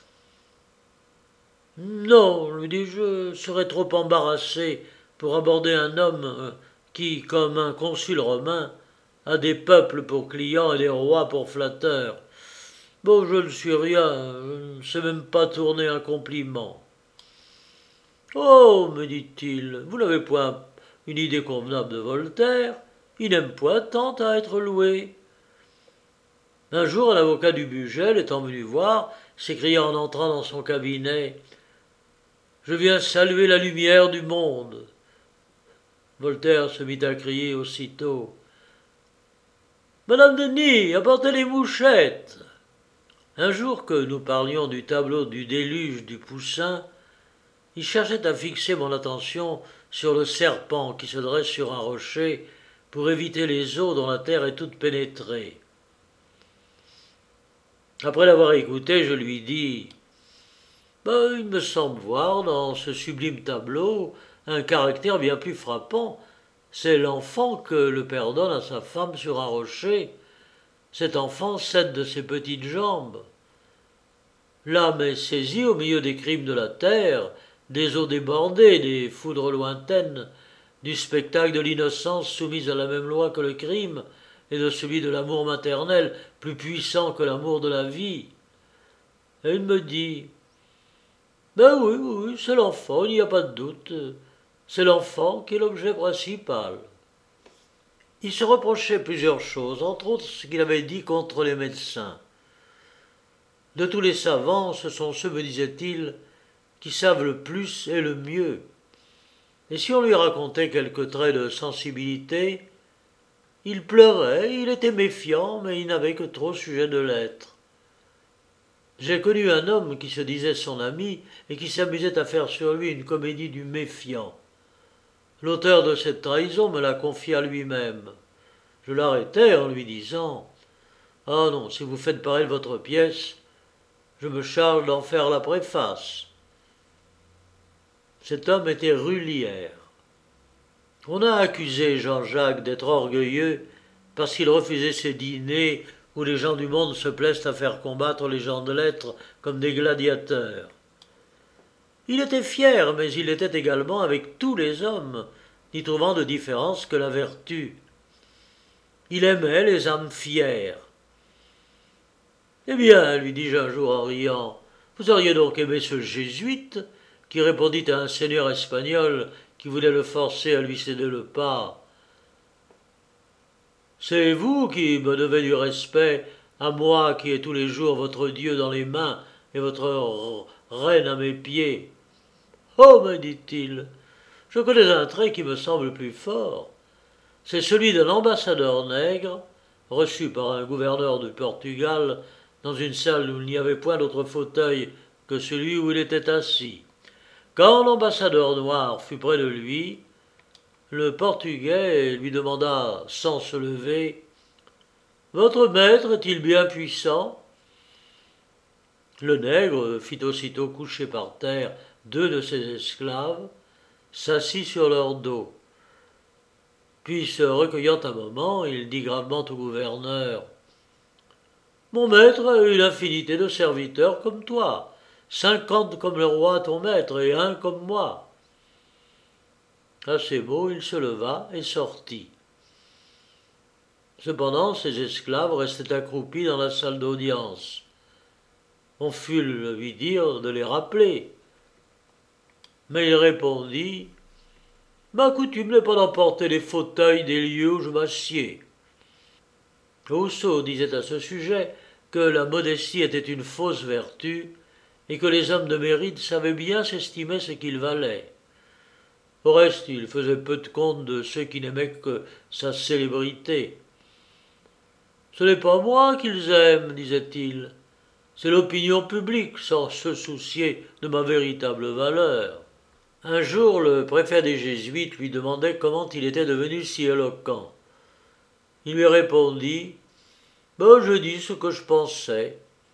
« Non, lui dis-je, serais trop embarrassé pour aborder un homme qui, comme un consul romain, a des peuples pour clients et des rois pour flatteurs. Bon, je ne suis rien, je ne sais même pas tourner un compliment. » « Oh, me dit-il, vous n'avez point une idée convenable de Voltaire, il n'aime point tant à être loué. » Un jour, un avocat du Bugel, étant venu voir, s'écria en entrant dans son cabinet « Je viens saluer la lumière du monde. » Voltaire se mit à crier aussitôt « Madame Denis, apportez les mouchettes !» Un jour que nous parlions du tableau du déluge du Poussin, il cherchait à fixer mon attention sur le serpent qui se dresse sur un rocher pour éviter les eaux dont la terre est toute pénétrée. Après l'avoir écouté, je lui dis « Il me semble voir dans ce sublime tableau un caractère bien plus frappant C'est l'enfant que le père donne à sa femme sur un rocher. Cet enfant cède de ses petites jambes. L'âme est saisie au milieu des crimes de la terre, des eaux débordées, des foudres lointaines, du spectacle de l'innocence soumise à la même loi que le crime, et de celui de l'amour maternel, plus puissant que l'amour de la vie. Et il me dit, ben oui, oui, c'est l'enfant, il n'y a pas de doute, c'est l'enfant qui est l'objet principal. Il se reprochait plusieurs choses, entre autres ce qu'il avait dit contre les médecins. De tous les savants, ce sont ceux, me disait-il, qui savent le plus et le mieux. Et si on lui racontait quelques traits de sensibilité, il pleurait, il était méfiant, mais il n'avait que trop sujet de l'être. J'ai connu un homme qui se disait son ami et qui s'amusait à faire sur lui une comédie du méfiant. L'auteur de cette trahison me l'a confié à lui-même. Je l'arrêtai en lui disant « Ah non, si vous faites pareil votre pièce, je me charge d'en faire la préface. » Cet homme était Rullière. On a accusé Jean-Jacques d'être orgueilleux parce qu'il refusait ces dîners où les gens du monde se plaisent à faire combattre les gens de lettres comme des gladiateurs. Il était fier, mais il était également avec tous les hommes, n'y trouvant de différence que la vertu. Il aimait les âmes fières. Eh bien, lui dis-je un jour en riant, vous auriez donc aimé ce jésuite qui répondit à un seigneur espagnol qui voulait le forcer à lui céder le pas. C'est vous qui me devez du respect, à moi qui ai tous les jours votre Dieu dans les mains et votre reine à mes pieds. Oh, me dit-il, je connais un trait qui me semble plus fort. C'est celui d'un ambassadeur nègre, reçu par un gouverneur du Portugal dans une salle où il n'y avait point d'autre fauteuil que celui où il était assis. Quand l'ambassadeur noir fut près de lui, le Portugais lui demanda, sans se lever, « Votre maître est-il bien puissant ?» Le nègre fit aussitôt coucher par terre 2 de ses esclaves, s'assit sur leur dos. Puis, se recueillant un moment, il dit gravement au gouverneur, « Mon maître a une infinité de serviteurs comme toi, 50 comme le roi ton maître et 1 comme moi. » À ces mots, il se leva et sortit. Cependant, ses esclaves restaient accroupis dans la salle d'audience. On fut lui dire de les rappeler. Mais il répondit « Ma coutume n'est pas d'emporter les fauteuils des lieux où je m'assieds. » Rousseau disait à ce sujet que la modestie était une fausse vertu et que les hommes de mérite savaient bien s'estimer ce qu'ils valaient. Au reste, il faisait peu de compte de ceux qui n'aimaient que sa célébrité. « Ce n'est pas moi qu'ils aiment, disait-il, c'est l'opinion publique sans se soucier de ma véritable valeur. » Un jour, le préfet des Jésuites lui demandait comment il était devenu si éloquent. Il lui répondit « Je dis ce que je pensais. »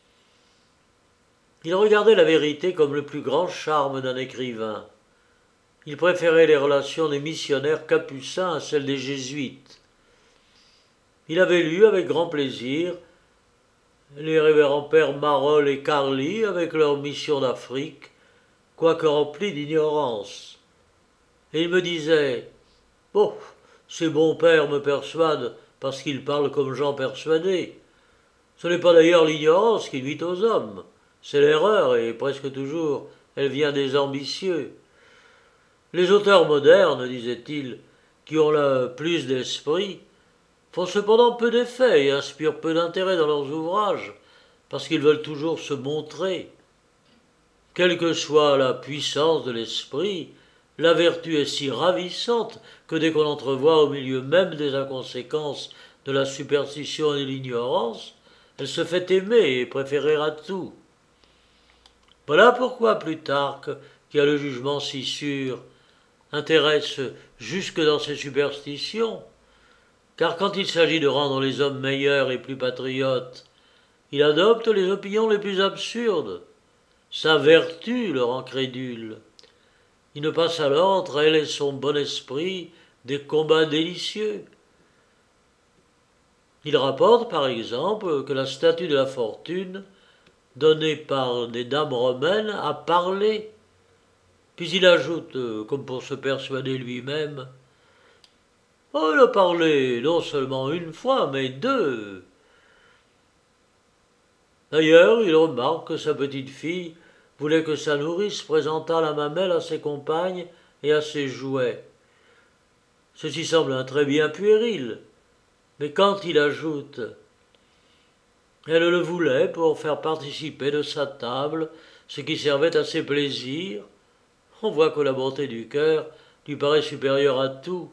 Il regardait la vérité comme le plus grand charme d'un écrivain. Il préférait les relations des missionnaires capucins à celles des jésuites. Il avait lu avec grand plaisir les révérends pères Marolles et Carly avec leur mission d'Afrique, quoique remplis d'ignorance. Et il me disait « Bon, ces bons pères me persuadent parce qu'ils parlent comme gens persuadés. Ce n'est pas d'ailleurs l'ignorance qui nuit aux hommes, c'est l'erreur, et presque toujours elle vient des ambitieux. Les auteurs modernes, disait-il, qui ont le plus d'esprit, font cependant peu d'effet et inspirent peu d'intérêt dans leurs ouvrages, parce qu'ils veulent toujours se montrer. Quelle que soit la puissance de l'esprit, la vertu est si ravissante que dès qu'on entrevoit au milieu même des inconséquences de la superstition et de l'ignorance, elle se fait aimer et préférer à tout. Voilà pourquoi Plutarque, qui a le jugement si sûr, intéresse jusque dans ses superstitions, car quand il s'agit de rendre les hommes meilleurs et plus patriotes, il adopte les opinions les plus absurdes. Sa vertu le rend crédule. Il ne passe alors entre elle et son bon esprit des combats délicieux. Il rapporte par exemple que la statue de la fortune, donnée par des dames romaines, a parlé. Puis il ajoute, comme pour se persuader lui-même, oh, il a parlé non seulement une fois, mais deux. D'ailleurs, il remarque que sa petite fille voulait que sa nourrice présentât la mamelle à ses compagnes et à ses jouets. Ceci semble un trait bien puéril, mais quand il ajoute elle le voulait pour faire participer de sa table ce qui servait à ses plaisirs, on voit que la bonté du cœur lui paraît supérieure à tout.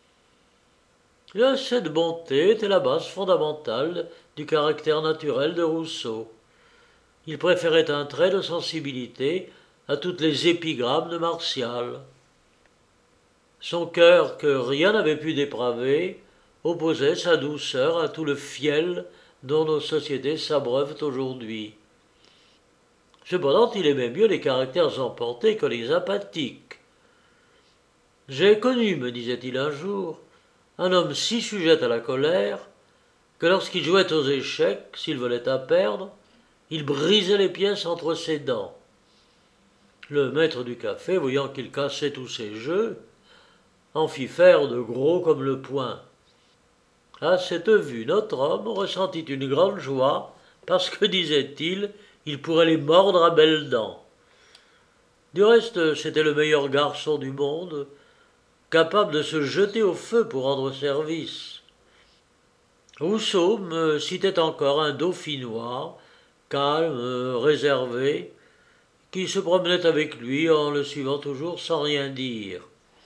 Et cette bonté était la base fondamentale du caractère naturel de Rousseau. Il préférait un trait de sensibilité à toutes les épigrammes de Martial. Son cœur, que rien n'avait pu dépraver, opposait sa douceur à tout le fiel dont nos sociétés s'abreuvent aujourd'hui. Cependant, il aimait mieux les caractères emportés que les apathiques. J'ai connu, me disait-il un jour, un homme si sujet à la colère que lorsqu'il jouait aux échecs, s'il venait à perdre, il brisait les pièces entre ses dents. Le maître du café, voyant qu'il cassait tous ses jeux, en fit faire de gros comme le poing. À cette vue, notre homme ressentit une grande joie, parce que, disait-il, il pourrait les mordre à belles dents. Du reste, c'était le meilleur garçon du monde, capable de se jeter au feu pour rendre service. Rousseau me citait encore un dauphinois, calme, réservé, qui se promenait avec lui en le suivant toujours sans rien dire.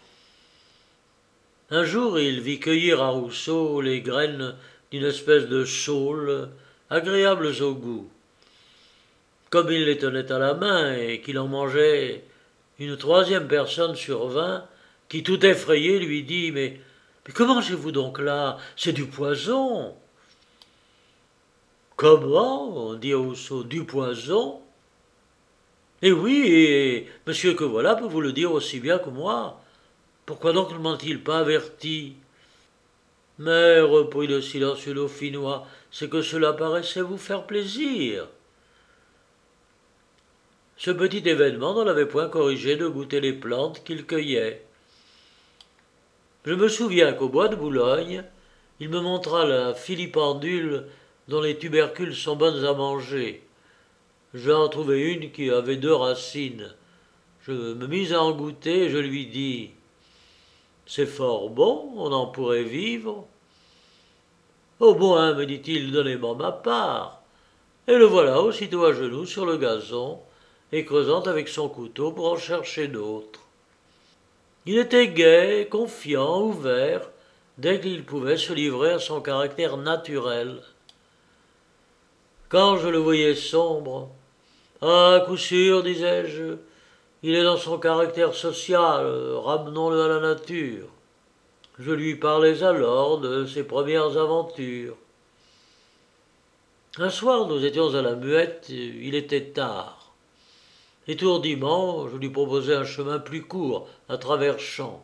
Un jour, il vit cueillir à Rousseau les graines d'une espèce de saule, agréables au goût. Comme il les tenait à la main et qu'il en mangeait, une troisième personne survint, qui tout effrayé lui dit mais que mangez-vous donc là? C'est du poison. Comment? Dit Rousseau, du poison? Eh oui, et monsieur que voilà peut vous le dire aussi bien que moi. Pourquoi donc ne m'ont-ils pas averti? Mais, reprit le silencieux dauphinois, c'est que cela paraissait vous faire plaisir. Ce petit événement ne l'avait point corrigé de goûter les plantes qu'il cueillait. Je me souviens qu'au bois de Boulogne, il me montra la filipendule dont les tubercules sont bonnes à manger. J'en trouvai une qui avait 2 racines. Je me mis à en goûter et je lui dis « C'est fort bon, on en pourrait vivre. » Au moins, me dit-il, donnez-moi ma part. Et le voilà aussitôt à genoux sur le gazon et creusant avec son couteau pour en chercher d'autres. Il était gai, confiant, ouvert, dès qu'il pouvait se livrer à son caractère naturel. Quand je le voyais sombre, à coup sûr, disais-je, il est dans son caractère social, ramenons-le à la nature. Je lui parlais alors de ses premières aventures. Un soir, nous étions à la Muette, il était tard. Étourdiment, je lui proposai un chemin plus court, à travers champs.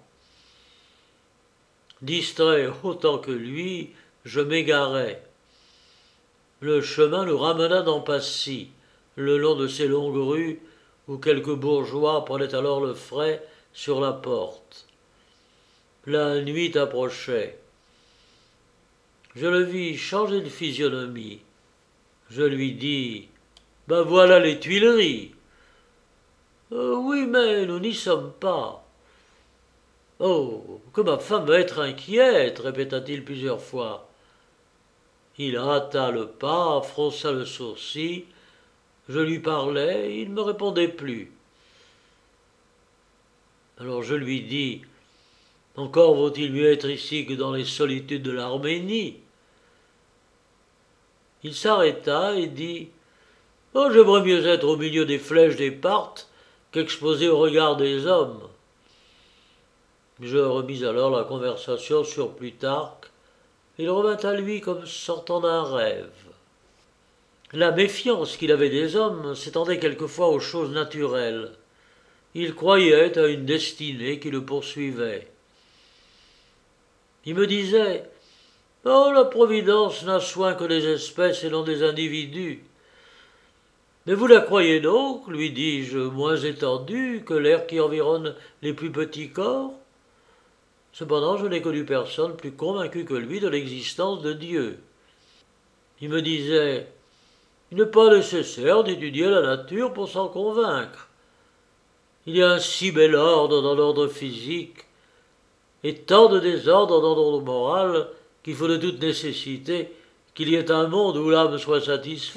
Distrait autant que lui, je m'égarais. Le chemin nous ramena dans Passy, le long de ces longues rues où quelques bourgeois prenaient alors le frais sur la porte. La nuit approchait. Je le vis changer de physionomie. Je lui dis « Ben voilà les Tuileries !»« Oui, mais nous n'y sommes pas. »« Oh, que ma femme va être inquiète !» répéta-t-il plusieurs fois. Il hâta le pas, fronça le sourcil. Je lui parlais, il ne me répondait plus. Alors je lui dis « Encore vaut-il mieux être ici que dans les solitudes de l'Arménie ?» Il s'arrêta et dit « Oh, j'aimerais mieux être au milieu des flèches des Parthes qu'exposé au regard des hommes. » Je remis alors la conversation sur Plutarque. Il revint à lui comme sortant d'un rêve. La méfiance qu'il avait des hommes s'étendait quelquefois aux choses naturelles. Il croyait à une destinée qui le poursuivait. Il me disait « Oh, la Providence n'a soin que des espèces et non des individus. » Mais vous la croyez donc, lui dis-je, moins étendue que l'air qui environne les plus petits corps? Cependant, je n'ai connu personne plus convaincu que lui de l'existence de Dieu. Il me disait « Il n'est pas nécessaire d'étudier la nature pour s'en convaincre. Il y a un si bel ordre dans l'ordre physique, et tant de désordre dans l'ordre moral, qu'il faut de toute nécessité qu'il y ait un monde où l'âme soit satisfaite. »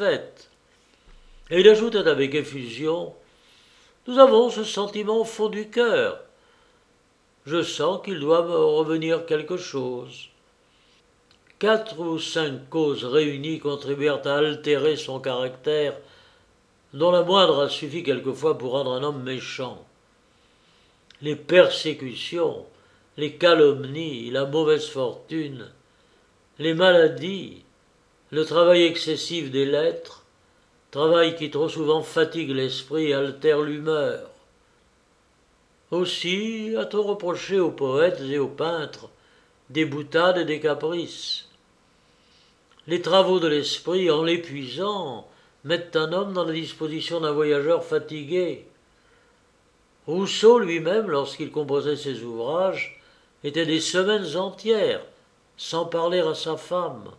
Et il ajoutait avec effusion « Nous avons ce sentiment au fond du cœur. Je sens qu'il doit me revenir quelque chose. » 4 ou 5 causes réunies contribuèrent à altérer son caractère, dont la moindre a suffi quelquefois pour rendre un homme méchant. Les persécutions, les calomnies, la mauvaise fortune, les maladies, le travail excessif des lettres, travail qui trop souvent fatigue l'esprit et altère l'humeur. Aussi a-t-on reproché aux poètes et aux peintres des boutades et des caprices. Les travaux de l'esprit, en l'épuisant, mettent un homme dans la disposition d'un voyageur fatigué. Rousseau lui-même, lorsqu'il composait ses ouvrages, était des semaines entières sans parler à sa femme.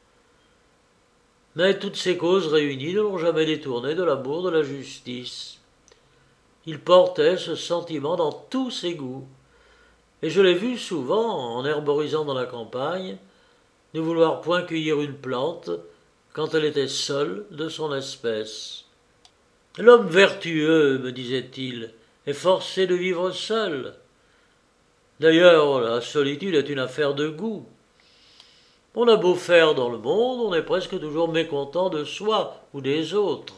Mais toutes ces causes réunies ne l'ont jamais détourné de l'amour de la justice. Il portait ce sentiment dans tous ses goûts, et je l'ai vu souvent, en herborisant dans la campagne, ne vouloir point cueillir une plante quand elle était seule de son espèce. L'homme vertueux, me disait-il, est forcé de vivre seul. D'ailleurs, la solitude est une affaire de goût. On a beau faire dans le monde, on est presque toujours mécontent de soi ou des autres.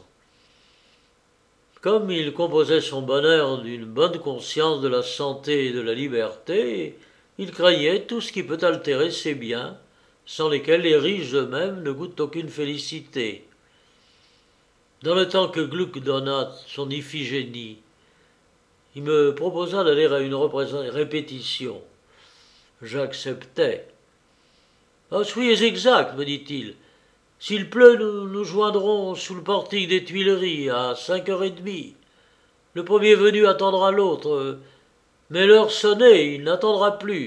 Comme il composait son bonheur d'une bonne conscience de la santé et de la liberté, il craignait tout ce qui peut altérer ses biens, sans lesquels les riches eux-mêmes ne goûtent aucune félicité. Dans le temps que Gluck donna son Iphigénie, il me proposa d'aller à une répétition. J'acceptai. « Ah, soyez exact, me dit-il. S'il pleut, nous nous joindrons sous le portique des Tuileries à 5h30. Le premier venu attendra l'autre, mais l'heure sonnée, il n'attendra plus. »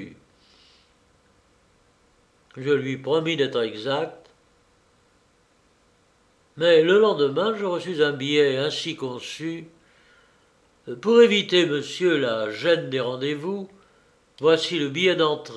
Je lui promis d'être exact, mais le lendemain, je reçus un billet ainsi conçu. « Pour éviter, monsieur, la gêne des rendez-vous, voici le billet d'entrée. »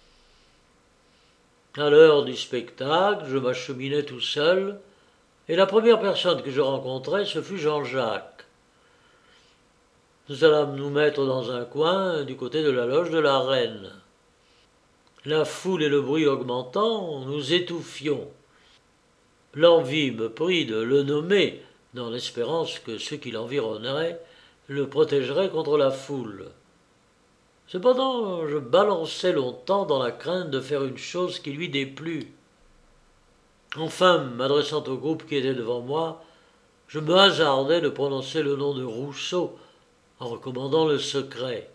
À l'heure du spectacle, je m'acheminai tout seul, et la première personne que je rencontrai, ce fut Jean-Jacques. Nous allâmes nous mettre dans un coin du côté de la loge de la Reine. La foule et le bruit augmentant, nous étouffions. L'envie me prit de le nommer, dans l'espérance que ceux qui l'environneraient le protégeraient contre la foule. Cependant, je balançai longtemps dans la crainte de faire une chose qui lui déplut. Enfin, m'adressant au groupe qui était devant moi, je me hasardai de prononcer le nom de Rousseau en recommandant le secret.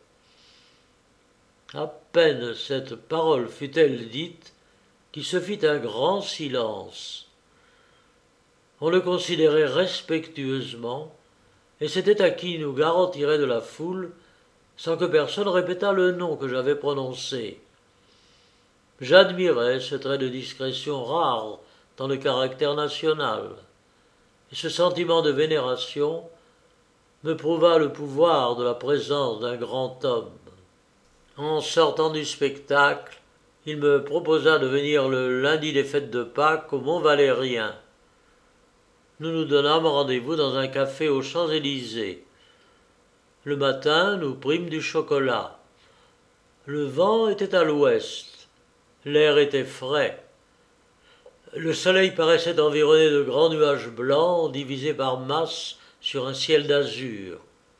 À peine cette parole fut-elle dite qu'il se fit un grand silence. On le considérait respectueusement, et c'était à qui nous garantirait de la foule sans que personne répétât le nom que j'avais prononcé. J'admirais ce trait de discrétion rare dans le caractère national, et ce sentiment de vénération me prouva le pouvoir de la présence d'un grand homme. En sortant du spectacle, il me proposa de venir le lundi des fêtes de Pâques au Mont-Valérien. Nous nous donnâmes rendez-vous dans un café aux Champs-Élysées. Le matin, nous prîmes du chocolat. Le vent était à l'ouest. L'air était frais. Le soleil paraissait environné de grands nuages blancs divisés par masses sur un ciel d'azur.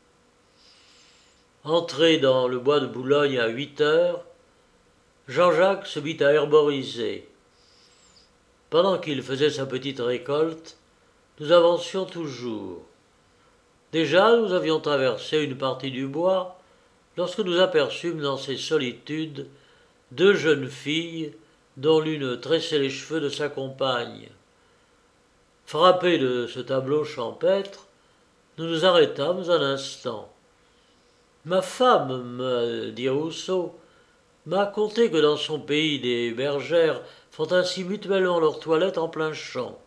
Entré dans le bois de Boulogne à 8h, Jean-Jacques se mit à herboriser. Pendant qu'il faisait sa petite récolte, nous avancions toujours. Déjà, nous avions traversé une partie du bois lorsque nous aperçûmes dans ces solitudes deux jeunes filles, dont l'une tressait les cheveux de sa compagne. Frappés de ce tableau champêtre, nous nous arrêtâmes un instant. Ma femme, me dit Rousseau, m'a conté que dans son pays des bergères font ainsi mutuellement leur toilette en plein champ.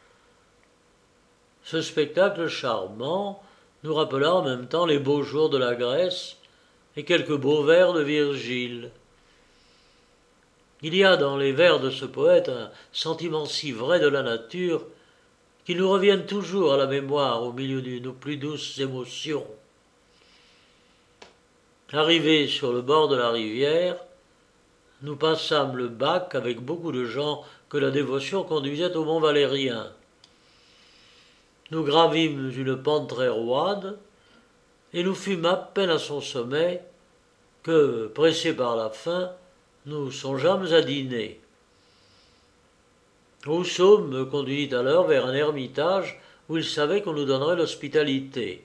Ce spectacle charmant nous rappela en même temps les beaux jours de la Grèce et quelques beaux vers de Virgile. Il y a dans les vers de ce poète un sentiment si vrai de la nature qu'ils nous reviennent toujours à la mémoire au milieu de nos plus douces émotions. Arrivés sur le bord de la rivière, nous passâmes le bac avec beaucoup de gens que la dévotion conduisait au mont Valérien. Nous gravîmes une pente très roide et nous fûmes à peine à son sommet que, pressés par la faim, nous songeâmes à dîner. Rousseau me conduisit alors vers un ermitage où il savait qu'on nous donnerait l'hospitalité.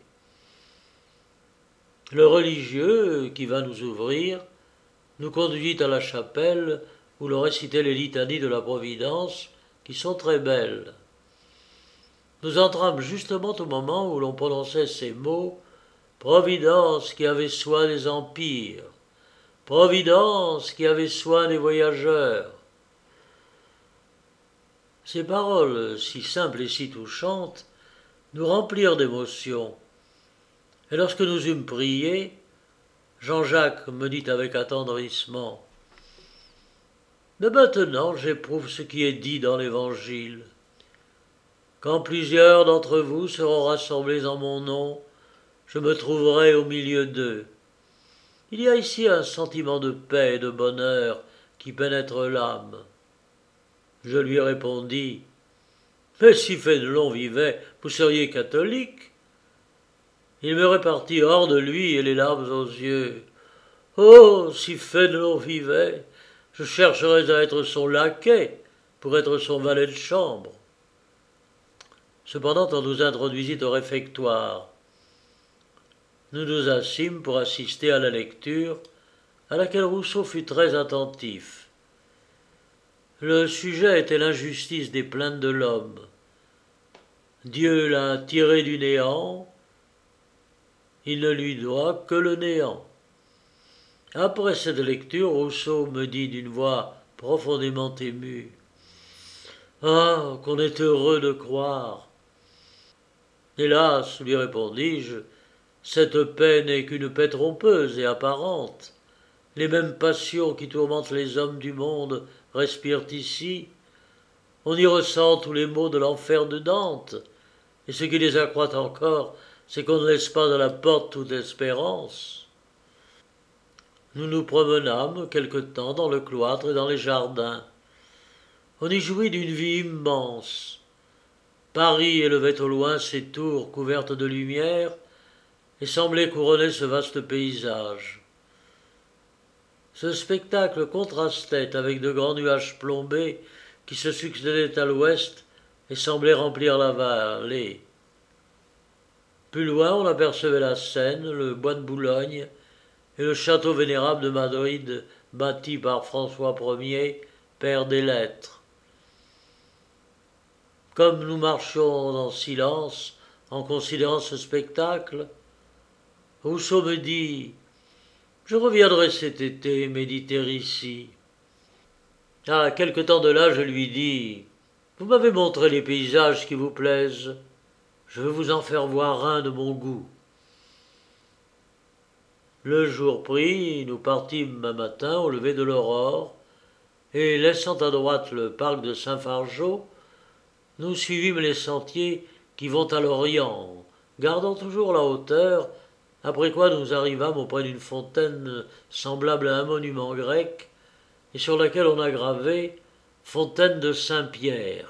Le religieux qui vint nous ouvrir nous conduisit à la chapelle où l'on récitait les litanies de la Providence, qui sont très belles. Nous entrâmes justement au moment où l'on prononçait ces mots « Providence qui avait soin des empires, Providence qui avait soin des voyageurs ». Ces paroles, si simples et si touchantes, nous remplirent d'émotion. Et lorsque nous eûmes prié, Jean-Jacques me dit avec attendrissement « Mais maintenant j'éprouve ce qui est dit dans l'Évangile. Quand plusieurs d'entre vous seront rassemblés en mon nom, je me trouverai au milieu d'eux. Il y a ici un sentiment de paix et de bonheur qui pénètre l'âme. » Je lui répondis « Mais si Fénelon vivait, vous seriez catholique ?» Il me répartit hors de lui et les larmes aux yeux. « Oh, si Fénelon vivait, je chercherais à être son laquais pour être son valet de chambre. » Cependant, on nous introduisit au réfectoire. Nous nous assîmes pour assister à la lecture, à laquelle Rousseau fut très attentif. Le sujet était l'injustice des plaintes de l'homme. Dieu l'a tiré du néant, il ne lui doit que le néant. Après cette lecture, Rousseau me dit d'une voix profondément émue « Ah, qu'on est heureux de croire !» Hélas, lui répondis-je, cette paix n'est qu'une paix trompeuse et apparente. Les mêmes passions qui tourmentent les hommes du monde respirent ici. On y ressent tous les maux de l'enfer de Dante, et ce qui les accroît encore, c'est qu'on ne laisse pas à la porte toute espérance. Nous nous promenâmes quelque temps dans le cloître et dans les jardins. On y jouit d'une vie immense. Paris élevait au loin ses tours couvertes de lumière et semblait couronner ce vaste paysage. Ce spectacle contrastait avec de grands nuages plombés qui se succédaient à l'ouest et semblaient remplir la vallée. Plus loin, on apercevait la Seine, le bois de Boulogne et le château vénérable de Madrid bâti par François Ier, père des lettres. Comme nous marchions en silence en considérant ce spectacle, Rousseau me dit « Je reviendrai cet été méditer ici. » À quelque temps de là, je lui dis « Vous m'avez montré les paysages qui vous plaisent. Je veux vous en faire voir un de mon goût. » Le jour pris, nous partîmes un matin au lever de l'aurore, et laissant à droite le parc de Saint-Fargeau, nous suivîmes les sentiers qui vont à l'Orient, gardant toujours la hauteur, après quoi nous arrivâmes auprès d'une fontaine semblable à un monument grec, et sur laquelle on a gravé « Fontaine de Saint-Pierre ».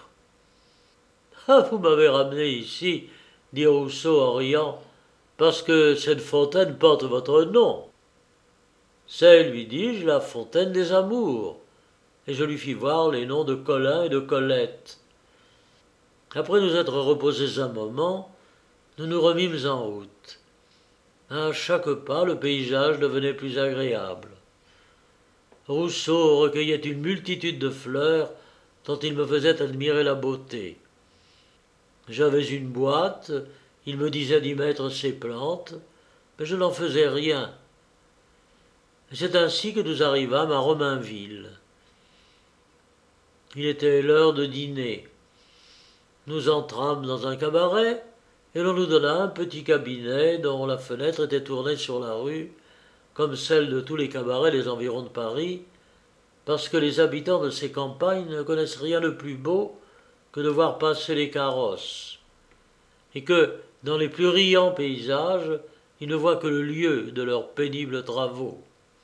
« Ah, vous m'avez ramené ici, » dit Rousseau en riant, « parce que cette fontaine porte votre nom. » « C'est, lui dis-je, la fontaine des amours. » Et je lui fis voir les noms de Colin et de Colette. Après nous être reposés un moment, nous nous remîmes en route. À chaque pas, le paysage devenait plus agréable. Rousseau recueillait une multitude de fleurs dont il me faisait admirer la beauté. J'avais une boîte, il me disait d'y mettre ses plantes, mais je n'en faisais rien. Et c'est ainsi que nous arrivâmes à Romainville. Il était l'heure de dîner. Nous entrâmes dans un cabaret, et l'on nous donna un petit cabinet dont la fenêtre était tournée sur la rue, comme celle de tous les cabarets des environs de Paris, parce que les habitants de ces campagnes ne connaissent rien de plus beau que de voir passer les carrosses, et que, dans les plus riants paysages, ils ne voient que le lieu de leurs pénibles travaux.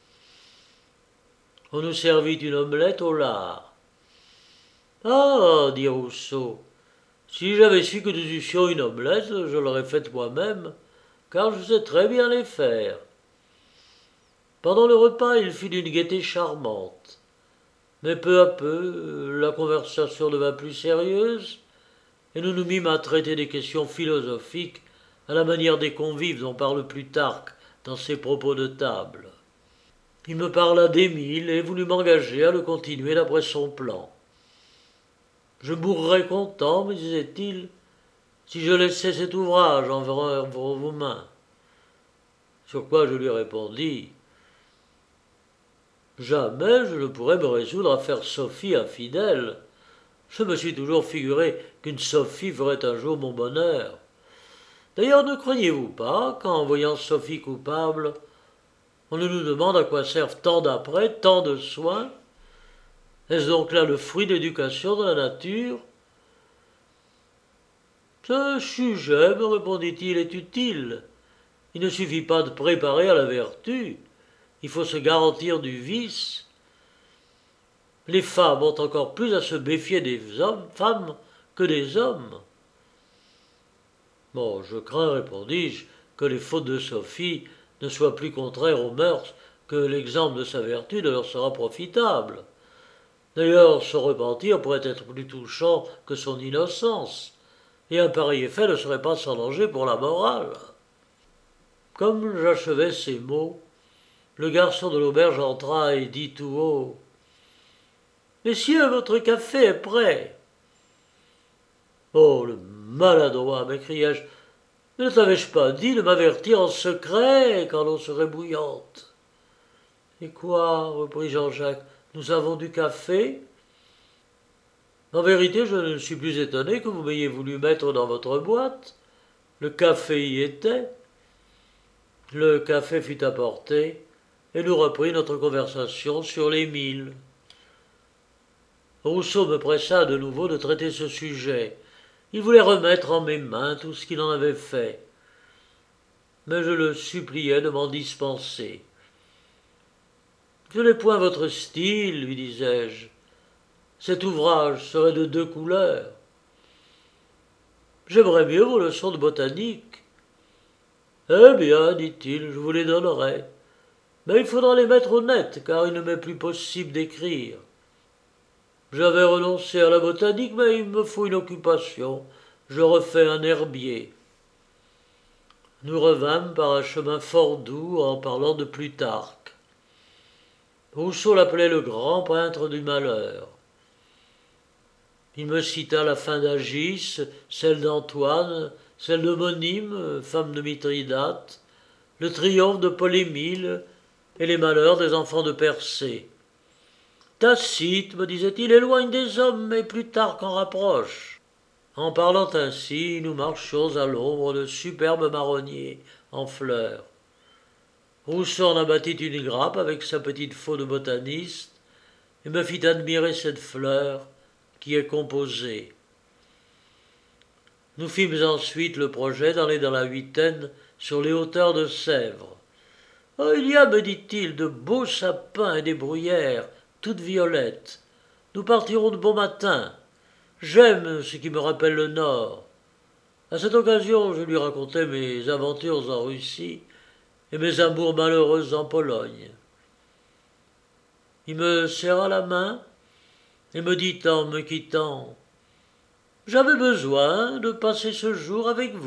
On nous servit une omelette au lard. « Ah, dit Rousseau, si j'avais su que nous eussions une omelette, je l'aurais faite moi-même, car je sais très bien les faire. » Pendant le repas, il fut d'une gaieté charmante. Mais peu à peu, la conversation devint plus sérieuse, et nous nous mîmes à traiter des questions philosophiques à la manière des convives dont parle Plutarque dans ses propos de table. Il me parla d'Émile et voulut m'engager à le continuer d'après son plan. Je mourrais content, me disait-il, si je laissais cet ouvrage en vos mains. Sur quoi je lui répondis: jamais je ne pourrais me résoudre à faire Sophie infidèle. Je me suis toujours figuré qu'une Sophie ferait un jour mon bonheur. D'ailleurs, ne croyez-vous pas qu'en voyant Sophie coupable, on ne nous demande à quoi servent tant d'apprêts, tant de soins? Est-ce donc là le fruit d'éducation de la nature? Ce sujet, me répondit-il, est utile. Il ne suffit pas de préparer à la vertu, il faut se garantir du vice. Les femmes ont encore plus à se méfier des femmes que des hommes. Bon, je crains, répondis-je, que les fautes de Sophie ne soient plus contraires aux mœurs que l'exemple de sa vertu ne leur sera profitable. D'ailleurs, son repentir pourrait être plus touchant que son innocence, et un pareil effet ne serait pas sans danger pour la morale. Comme j'achevais ces mots, le garçon de l'auberge entra et dit tout haut: « Messieurs, votre café est prêt. » « Oh, le maladroit, m'écriai-je, ne t'avais-je pas dit de m'avertir en secret quand l'eau serait bouillante? » « Et quoi, reprit Jean-Jacques, nous avons du café? » « En vérité, je ne suis plus étonné que vous m'ayez voulu mettre dans votre boîte. Le café y était. » Le café fut apporté, et nous reprîmes notre conversation sur l'Émile. Rousseau me pressa de nouveau de traiter ce sujet. Il voulait remettre en mes mains tout ce qu'il en avait fait. Mais je le suppliai de m'en dispenser. « Ce n'est point votre style, lui disais-je. Cet ouvrage serait de 2 couleurs. J'aimerais mieux vos leçons de botanique. » « Eh bien, dit-il, je vous les donnerai. Mais il faudra les mettre au net, car il ne m'est plus possible d'écrire. J'avais renoncé à la botanique, mais il me faut une occupation. Je refais un herbier. » Nous revînmes par un chemin fort doux en parlant de Plutarque. Rousseau l'appelait le grand peintre du malheur. Il me cita la fin d'Agis, celle d'Antoine, celle de Monime, femme de Mithridate, le triomphe de Polémile et les malheurs des enfants de Persée. Tacite, me disait-il, éloigne des hommes, mais Plutarque en rapproche. En parlant ainsi, nous marchions à l'ombre de superbes marronniers en fleurs. Rousseau en abattit une grappe avec sa petite faux de botaniste et me fit admirer cette fleur qui est composée. Nous fîmes ensuite le projet d'aller dans la Huitaine sur les hauteurs de Sèvres. « Oh, il y a, me dit-il, de beaux sapins et des bruyères, toutes violettes. Nous partirons de bon matin. J'aime ce qui me rappelle le Nord. » À cette occasion, je lui racontai mes aventures en Russie et mes amours malheureuses en Pologne. Il me serra la main et me dit en me quittant: « J'avais besoin de passer ce jour avec vous. »